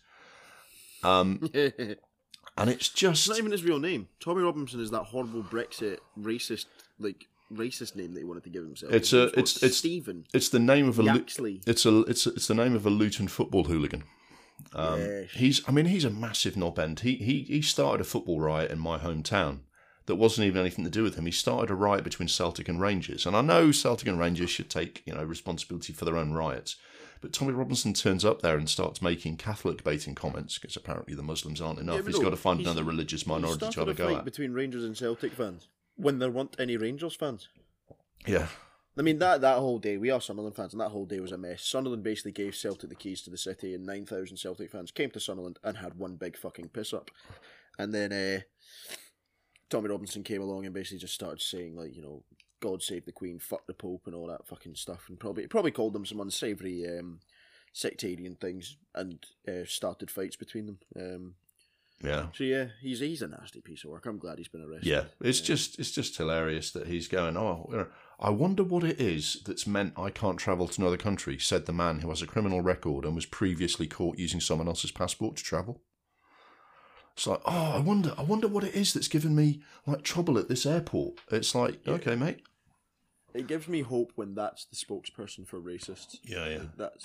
And it's just... It's not even his real name. Tommy Robinson is that horrible Brexit racist name that he wanted to give himself. It's Stephen. It's the name of a Yaxley. It's the name of a Luton football hooligan. Yes. He's a massive knobend. He started a football riot in my hometown that wasn't even anything to do with him. He started a riot between Celtic and Rangers, and I know Celtic and Rangers should take responsibility for their own riots. But Tommy Robinson turns up there and starts making Catholic baiting comments, because apparently the Muslims aren't enough. He's got to find another religious minority to have a go at. Between Rangers and Celtic fans when there weren't any Rangers fans. Yeah. I mean, that whole day, we are Sunderland fans, and that whole day was a mess. Sunderland basically gave Celtic the keys to the city, and 9,000 Celtic fans came to Sunderland and had one big fucking piss up. And then Tommy Robinson came along and basically just started saying, like, God save the Queen, fuck the Pope, and all that fucking stuff, and probably called them some unsavoury sectarian things, and started fights between them. Yeah. So yeah, he's a nasty piece of work. I'm glad he's been arrested. Yeah, it's just hilarious that he's going, I wonder what it is that's meant I can't travel to another country, said the man who has a criminal record and was previously caught using someone else's passport to travel. It's like, I wonder what it is that's given me like trouble at this airport. It's like, yeah. Okay, mate. It gives me hope when that's the spokesperson for racists. Yeah.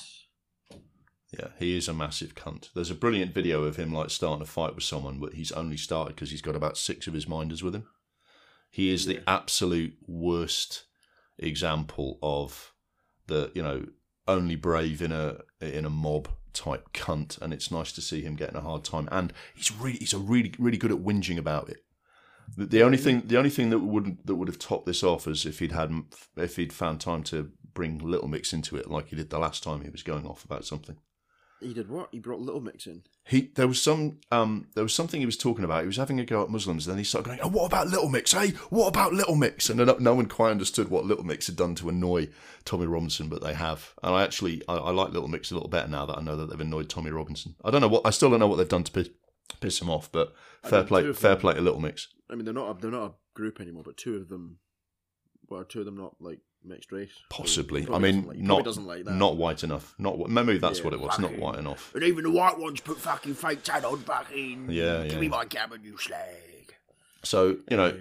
Yeah, he is a massive cunt. There's a brilliant video of him like starting a fight with someone, but he's only started because he's got about 6 of his minders with him. He is the absolute worst example of the only brave in a mob type cunt, and it's nice to see him getting a hard time. And he's really good at whinging about it. The only thing that would have topped this off is if he'd found time to bring Little Mix into it, like he did the last time he was going off about something. He did what? He brought Little Mix in. There was something he was talking about. He was having a go at Muslims, and then he started going, "Oh, what about Little Mix? Hey, what about Little Mix?" And no one quite understood what Little Mix had done to annoy Tommy Robinson, but they have. And I like Little Mix a little better now that I know that they've annoyed Tommy Robinson. I still don't know what they've done to piss him off, but fair play to Little Mix. I mean, they're not a group anymore, but two of them not like mixed race? Possibly. I mean, doesn't like that. Not white enough. Maybe that's what it was. Not white enough. And even the white ones put fucking fake tan on back in. Yeah. Give me my cabin, you slag. So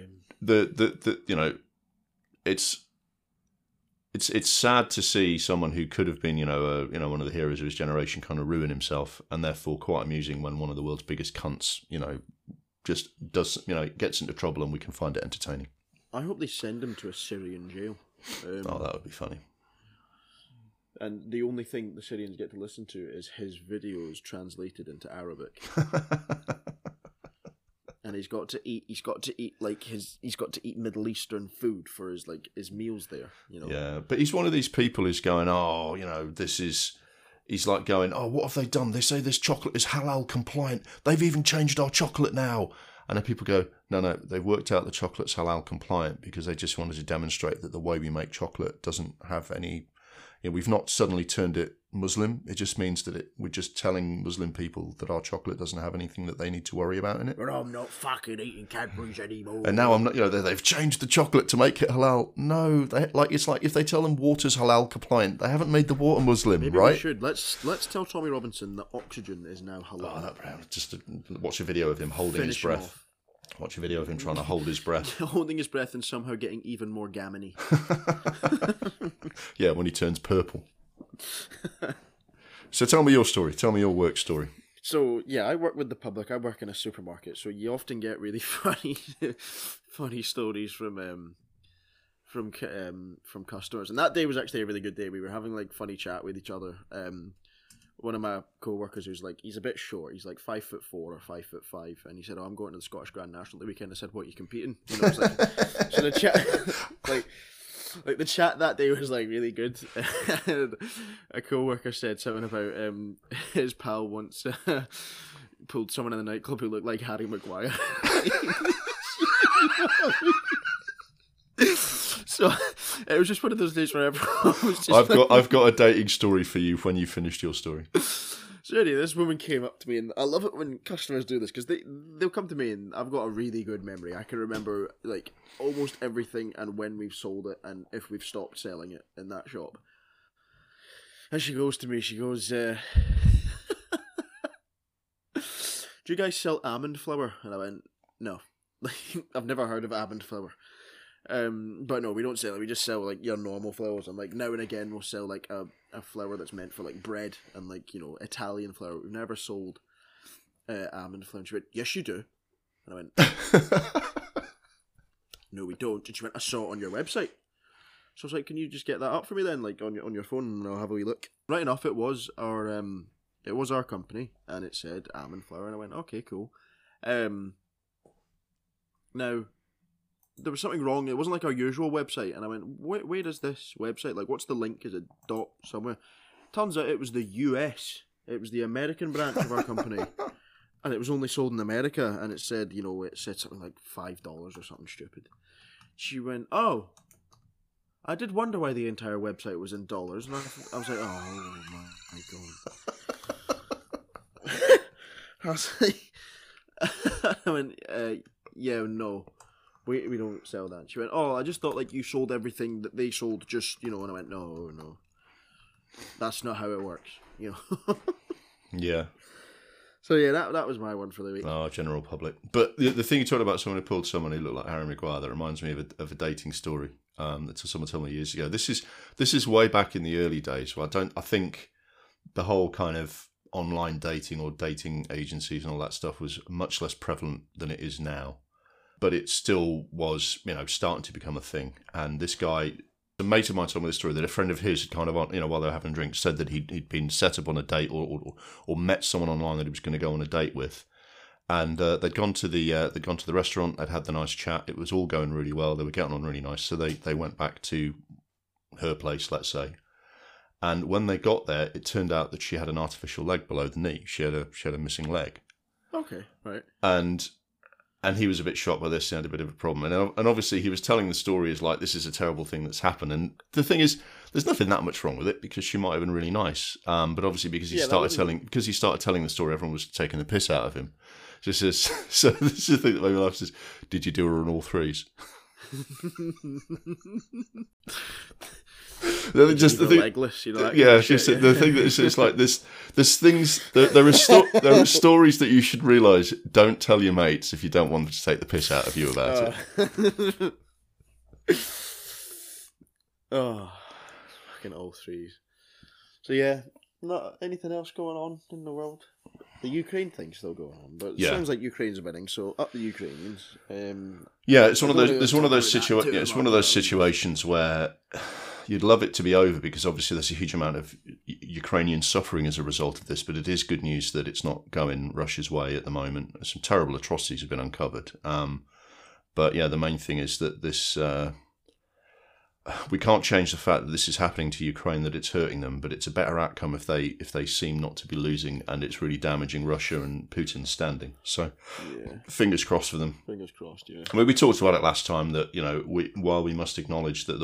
it's sad to see someone who could have been one of the heroes of his generation kind of ruin himself, and therefore quite amusing when one of the world's biggest cunts just does gets into trouble and we can find it entertaining. I hope they send him to a Syrian jail. That would be funny. And the only thing the Syrians get to listen to is his videos translated into Arabic. And he's got to eat Middle Eastern food for his meals there. Yeah, but he's one of these people who's going, he's like going, oh, what have they done? They say this chocolate is halal compliant. They've even changed our chocolate now. And then people go, no, they've worked out the chocolate's halal compliant because they just wanted to demonstrate that the way we make chocolate doesn't have any... we've not suddenly turned it Muslim. It just means that we're just telling Muslim people that our chocolate doesn't have anything that they need to worry about in it. But I'm not fucking eating Cadbury's anymore. And now I'm not, they've changed the chocolate to make it halal. No, it's like if they tell them water's halal compliant, they haven't made the water Muslim, maybe right? We should. Let's tell Tommy Robinson that oxygen is now halal. Just watch a video of him holding his breath. Watch a video of him trying to hold his breath. Holding his breath and somehow getting even more gammony. Yeah, when he turns purple. So tell me your story. Tell me your work story. So, yeah, I work with the public. I work in a supermarket. So you often get really funny stories from customers. And that day was actually a really good day. We were having funny chat with each other. One of my co-workers who's he's a bit short. He's 5'4" or 5'5", and he said, "Oh, I'm going to the Scottish Grand National the weekend." I said, "What, you competing?" So the chat, Like the chat that day was like really good. And a co-worker said something about his pal once pulled someone in the nightclub who looked like Harry Maguire. So it was just one of those days where everyone was just I've got a dating story for you when you finished your story. So anyway, this woman came up to me, and I love it when customers do this, because they'll come to me, and I've got a really good memory. I can remember like almost everything, and when we've sold it, and if we've stopped selling it in that shop. And she goes to me, she goes, "Do you guys sell almond flour?" And I went, "No, I've never heard of almond flour." But no, we don't sell it. We just sell like your normal flours, and like now and again we'll sell like a flour that's meant for like bread and like, you know, Italian flour. We've never sold almond flour. And she went, "Yes, you do." And I went, "No, we don't." And she went, "I saw it on your website." So I was like, "Can you just get that up for me then, like on your phone, and I'll have a wee look." Right enough, it was our company, and it said almond flour, and I went, "Okay, cool." Now, there was something wrong. It wasn't like our usual website, and I went, where is this website? Like, what's the link? Is it dot somewhere? Turns out it was the US. It was the American branch of our company, and it was only sold in America. And it said, you know, it said something like $5 or something stupid. She went, "Oh, I did wonder why the entire website was in dollars." And I was like, "Oh my god!" I was like, I went, "Yeah, no. We don't sell that." She went, "Oh, I just thought like you sold everything that they sold, just, you know." And I went, No, that's not how it works, you know." Yeah. So yeah, that was my one for the week. Oh, general public. But the thing you talked about, someone who pulled someone who looked like Harry Maguire, that reminds me of a dating story that someone told me years ago. This is way back in the early days. Well, I think the whole kind of online dating or dating agencies and all that stuff was much less prevalent than it is now. But it still was, you know, starting to become a thing. And this guy, a mate of mine told me this story, that a friend of his had kind of, you know, while they were having drinks, said that he'd been set up on a date or met someone online that he was going to go on a date with. And they'd gone to the restaurant, they'd had the nice chat, it was all going really well, they were getting on really nice. So they went back to her place, let's say. And when they got there, it turned out that she had an artificial leg below the knee. She had a missing leg. Okay, right. And he was a bit shocked by this. He had a bit of a problem, and obviously he was telling the story as like, this is a terrible thing that's happened. And the thing is, there's nothing that much wrong with it, because she might have been really nice. But obviously because he started telling the story, everyone was taking the piss out of him. So this is the thing that made me laugh. Says, "Did you do her on all threes?" Just the thing, legless, you know. Yeah, just the thing that it's like this. There's things. There are stories that you should realise. Don't tell your mates if you don't want them to take the piss out of you about it. Oh, fucking all threes. So yeah, not anything else going on in the world. The Ukraine thing's still going on, but it sounds like Ukraine's winning. So up the Ukrainians. Yeah, it's one of those. It's one of those situations where you'd love it to be over, because obviously there's a huge amount of Ukrainian suffering as a result of this. But it is good news that it's not going Russia's way at the moment. Some terrible atrocities have been uncovered. But yeah, the main thing is that this. We can't change the fact that this is happening to Ukraine, that it's hurting them, but it's a better outcome if they seem not to be losing, and it's really damaging Russia and Putin's standing. So, fingers crossed for them. Fingers crossed, yeah. I mean, we talked about it last time that, you know, while we must acknowledge that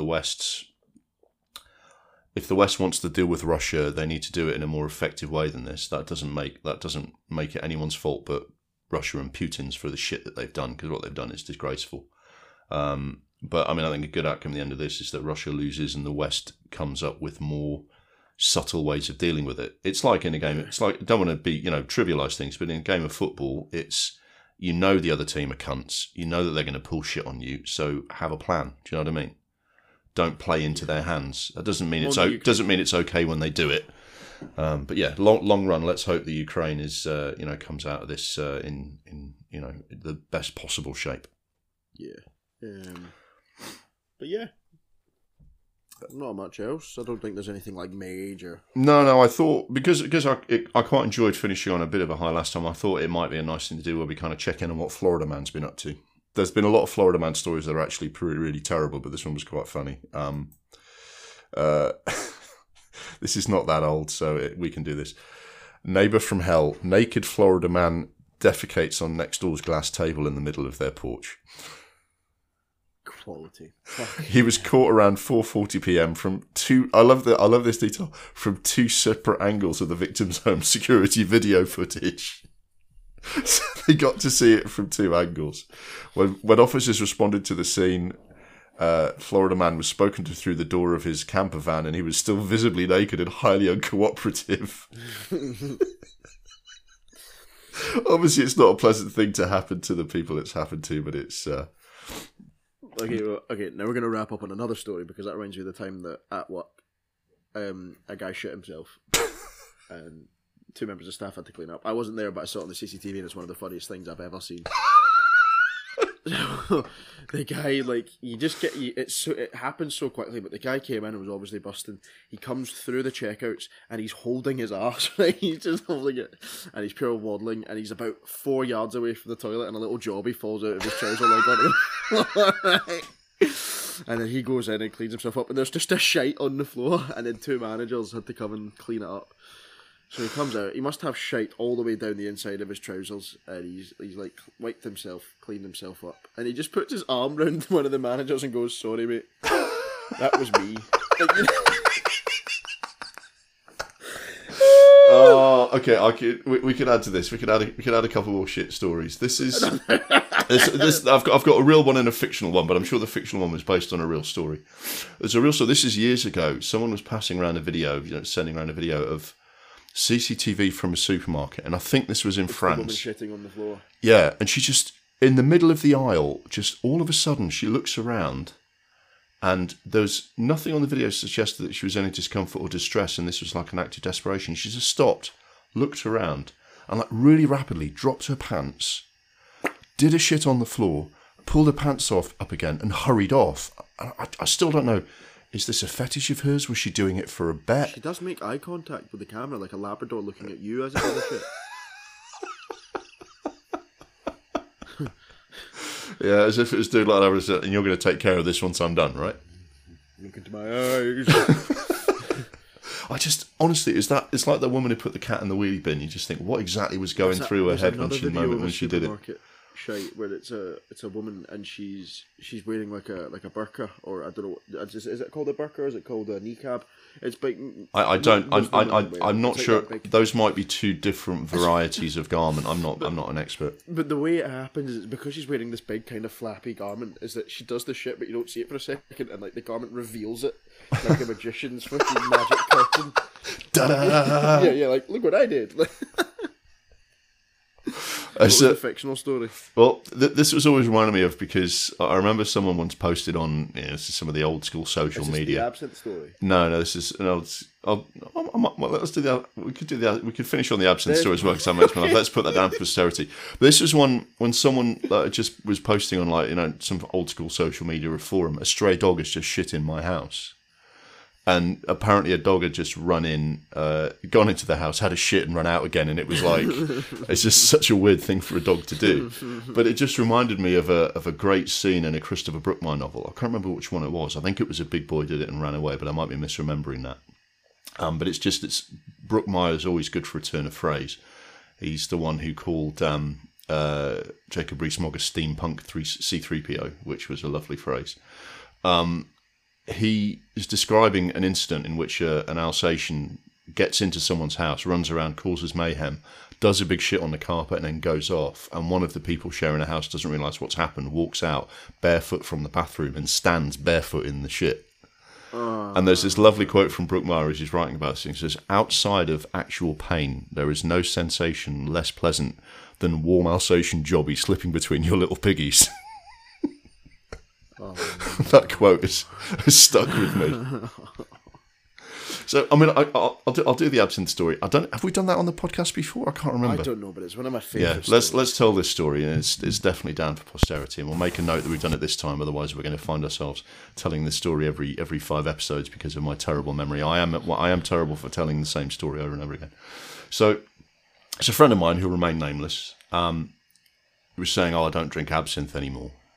if the West wants to deal with Russia, they need to do it in a more effective way than this. That doesn't make it anyone's fault but Russia and Putin's for the shit that they've done, because what they've done is disgraceful. But I mean, I think a good outcome at the end of this is that Russia loses and the West comes up with more subtle ways of dealing with it. It's like in a game. It's like, I don't want to be, you know, trivialise things, but in a game of football, it's, you know, the other team are cunts. You know that they're going to pull shit on you. So have a plan. Do you know what I mean? Don't play into their hands. That doesn't mean it's okay when they do it. But yeah, long run. Let's hope the Ukraine is comes out of this in the best possible shape. Yeah. But yeah, not much else. I don't think there's anything like major. No. I thought because I quite enjoyed finishing on a bit of a high last time. I thought it might be a nice thing to do where we kind of check in on what Florida Man's been up to. there's been a lot of Florida Man stories that are actually really terrible, but this one was quite funny. This is not that old, so we can do this. Neighbor from hell: naked Florida man defecates on next door's glass table in the middle of their porch. Quality. He was caught around 4:40 p.m. from two. I love this detail, from two separate angles of the victim's home security video footage. So they got to see it from two angles. When officers responded to the scene, Florida man was spoken to through the door of his camper van, and he was still visibly naked and highly uncooperative. Obviously, it's not a pleasant thing to happen to the people it's happened to, but it's. Okay, now we're going to wrap up on another story, because that reminds me of the time that at work, a guy shit himself, and 2 members of staff had to clean up. I wasn't there, but I saw it on the CCTV, and it's one of the funniest things I've ever seen. So, the guy, like, it happens so quickly, but the guy came in and was obviously busting. He comes through the checkouts, and he's holding his ass, right? He's just holding it, and he's pure waddling, and he's about 4 yards away from the toilet, and a little jobby falls out of his trouser leg onto the floor. And then he goes in and cleans himself up, and there's just a shite on the floor, and then 2 managers had to come and clean it up. So he comes out, he must have shite all the way down the inside of his trousers, and he's like wiped himself, cleaned himself up, and he just puts his arm round one of the managers and goes, "Sorry, mate, that was me." Oh, okay. We could add to this. We could add a couple more shit stories. This is this. I've got a real one and a fictional one, but I'm sure the fictional one was based on a real story. There's a real story. This is years ago. Someone was passing around a video, sending around a video of CCTV from a supermarket, and I think this was in France. Woman shitting on the floor. Yeah, and she just, in the middle of the aisle, just all of a sudden she looks around, and there's nothing on the video suggested that she was in any discomfort or distress, and this was like an act of desperation. She just stopped, looked around, and like really rapidly dropped her pants, did a shit on the floor, pulled her pants up again, and hurried off. I still don't know. Is this a fetish of hers? Was she doing it for a bet? She does make eye contact with the camera, like a Labrador looking at you as it does shit. Yeah, as if it was doing like that, and you're going to take care of this once I'm done, right? Look into my eyes. I just, honestly, it's like that woman who put the cat in the wheelie bin. You just think, what exactly was going through her head when she did it? Shite, where it's a woman and she's wearing like a burqa, or I don't know, is it called a burqa or is it called a niqab? It's big. I'm not sure. Those might be 2 different varieties of garment. I'm not an expert. But the way it happens is because she's wearing this big kind of flappy garment, is that she does the shit, but you don't see it for a second, and like the garment reveals it like a magician's fucking magic curtain. Da-da! Yeah, like look what I did. It's a fictional story. Well, this was always reminding me of, because I remember someone once posted on this is some of the old school social media. The absinthe story. No, this is an old. Let's do that. We could finish on the absinthe story as well, because that makes me laugh. Let's put that down for posterity. But this was one when someone just was posting on some old school social media or forum. A stray dog has just shit in my house. And apparently a dog had just gone into the house, had a shit and run out again. And it was like, it's just such a weird thing for a dog to do. But it just reminded me of a great scene in a Christopher Brookmyre novel. I can't remember which one it was. I think it was a big boy did it and ran away, but I might be misremembering that. But Brookmyre is always good for a turn of phrase. He's the one who called Jacob Rees-Mogg a steampunk C-3PO, which was a lovely phrase. He is describing an incident in which an Alsatian gets into someone's house, runs around, causes mayhem, does a big shit on the carpet, and then goes off. And one of the people sharing a house doesn't realise what's happened, walks out barefoot from the bathroom and stands barefoot in the shit. And there's this lovely quote from Brookmyre as he's writing about this thing. He says, "Outside of actual pain, there is no sensation less pleasant than warm Alsatian jobby slipping between your little piggies." That quote has stuck with me. So, I mean, I'll do the absinthe story. Have we done that on the podcast before? I can't remember. I don't know, but it's one of my favourite. Yeah, let's tell this story, and it's definitely down for posterity. And we'll make a note that we've done it this time. Otherwise, we're going to find ourselves telling this story every 5 episodes because of my terrible memory. I am terrible for telling the same story over and over again. So, it's a friend of mine who'll remain nameless. He was saying, "Oh, I don't drink absinthe anymore."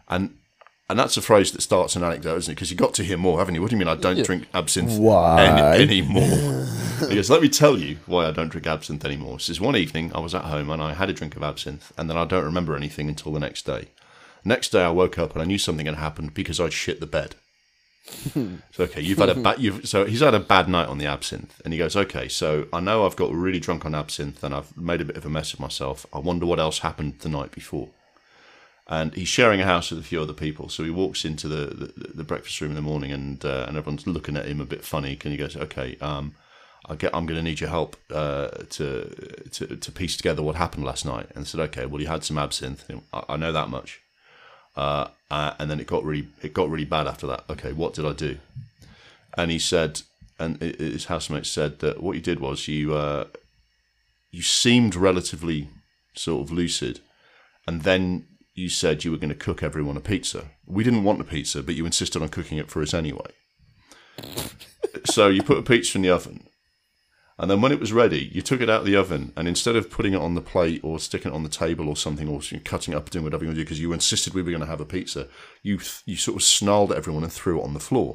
And that's a phrase that starts an anecdote, isn't it? Because you got to hear more, haven't you? What do you mean I don't drink absinthe anymore? He goes, let me tell you why I don't drink absinthe anymore. He says, one evening I was at home and I had a drink of absinthe, and then I don't remember anything until the next day. Next day I woke up and I knew something had happened because I'd shit the bed. So, okay, so he's had a bad night on the absinthe, and he goes, okay, so I know I've got really drunk on absinthe and I've made a bit of a mess of myself. I wonder what else happened the night before. And he's sharing a house with a few other people, so he walks into the breakfast room in the morning, and everyone's looking at him a bit funny. And he goes, "Okay, I'm going to need your help to piece together what happened last night." And I said, "Okay, well, you had some absinthe. I know that much." And then it got really bad after that. Okay, what did I do? And he said, and his housemate said that what you did was you seemed relatively sort of lucid, and then you said you were going to cook everyone a pizza. We didn't want a pizza, but you insisted on cooking it for us anyway. So you put a pizza in the oven, and then when it was ready, you took it out of the oven, and instead of putting it on the plate or sticking it on the table or something, or cutting it up, doing whatever you want to do, because you insisted we were going to have a pizza, you sort of snarled at everyone and threw it on the floor.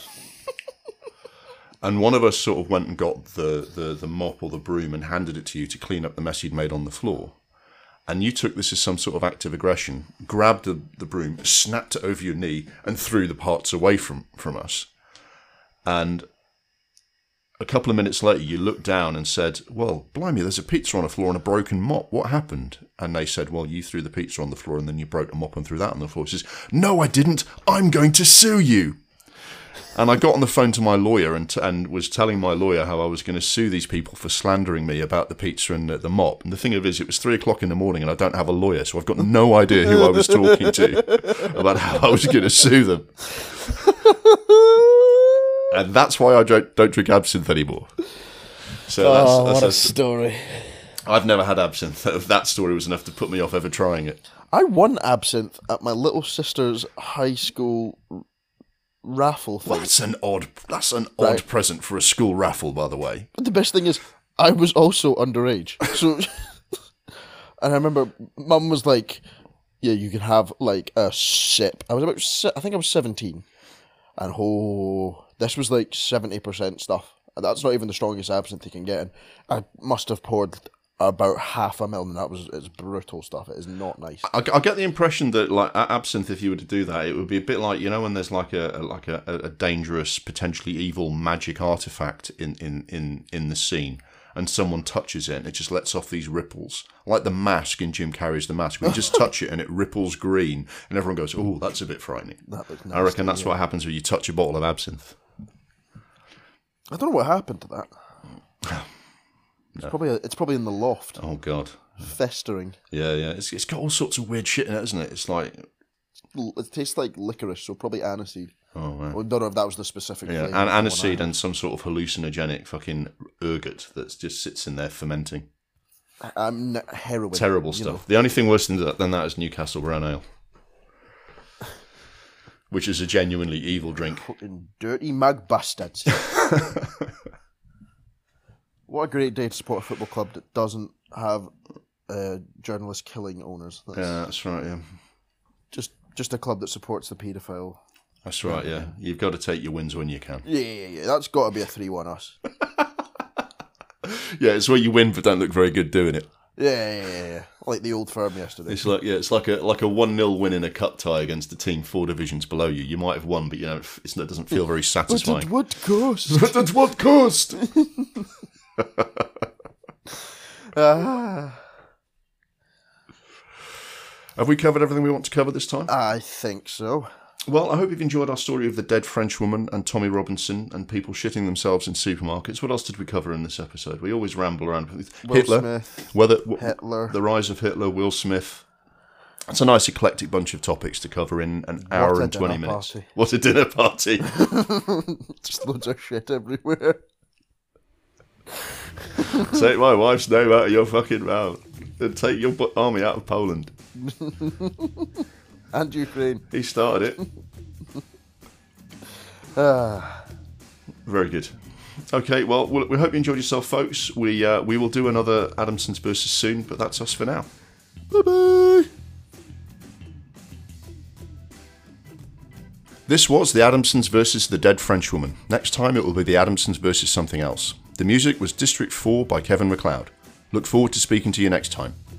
And one of us sort of went and got the mop or the broom and handed it to you to clean up the mess you'd made on the floor. And you took this as some sort of act of aggression, grabbed the broom, snapped it over your knee, and threw the parts away from us. And a couple of minutes later, you looked down and said, well, blimey, there's a pizza on the floor and a broken mop. What happened? And they said, well, you threw the pizza on the floor and then you broke a mop and threw that on the floor. He says, no, I didn't. I'm going to sue you. And I got on the phone to my lawyer and was telling my lawyer how I was going to sue these people for slandering me about the pizza and the mop. And the thing of it is, it was 3:00 in the morning and I don't have a lawyer, so I've got no idea who I was talking to about how I was going to sue them. And that's why I don't drink absinthe anymore. So what a story. I've never had absinthe. That story was enough to put me off ever trying it. I won absinthe at my little sister's high school raffle thing. That's an odd present for a school raffle, by the way. But the best thing is, I was also underage. So, and I remember Mum was like, "Yeah, you can have like a sip." I think I was 17, and this was like 70% stuff. And that's not even the strongest absinthe you can get. And I must have poured about half a mil, and it's brutal stuff. It is not nice. I get the impression that like absinthe, if you were to do that, it would be a bit like, you know, when there's like a dangerous, potentially evil magic artifact in the scene, and someone touches it and it just lets off these ripples, like the mask in Jim Carrey's The Mask. When you just touch it and it ripples green, and everyone goes, "Oh, that's a bit frightening." That looks nasty, I reckon that's what happens when you touch a bottle of absinthe. I don't know what happened to that. No. It's probably in the loft. Oh God, festering. Yeah. It's got all sorts of weird shit in it, isn't it? It's like it tastes like licorice, so probably aniseed. Oh wow. I don't know if that was the specific. Yeah, and aniseed and some sort of hallucinogenic fucking ergot that just sits in there fermenting. Heroin. Terrible stuff. Know. The only thing worse than that is Newcastle Brown Ale, which is a genuinely evil drink. Fucking dirty mug bastards. What a great day to support a football club that doesn't have journalists killing owners. That's right, yeah. Just a club that supports the paedophile. That's right, yeah. You've got to take your wins when you can. Yeah. That's got to be a 3-1 us. Yeah, it's where you win but don't look very good doing it. Yeah. Like the Old Firm yesterday. It's like a 1-0 win in a cup tie against a team 4 divisions below you. You might have won, but it doesn't feel very satisfying. But at what cost? But at what cost? Have we covered everything we want to cover this time? I think so. Well, I hope you've enjoyed our story of the dead French woman and Tommy Robinson and people shitting themselves in supermarkets. What else did we cover in this episode? We always ramble around with Hitler, Hitler, the rise of Hitler, Will Smith. It's a nice eclectic bunch of topics to cover in an hour and 20 minutes. Party. What a dinner party. Just loads of shit everywhere. Take my wife's name out of your fucking mouth and take your army out of Poland. And Ukraine. He started it. Very good. Okay, well, we hope you enjoyed yourself, folks. We will do another Adamson's Versus soon, but that's us for now. Bye-bye. This was the Adamsons versus the Dead Frenchwoman. Next time it will be the Adamsons versus something else. The music was District 4 by Kevin MacLeod. Look forward to speaking to you next time.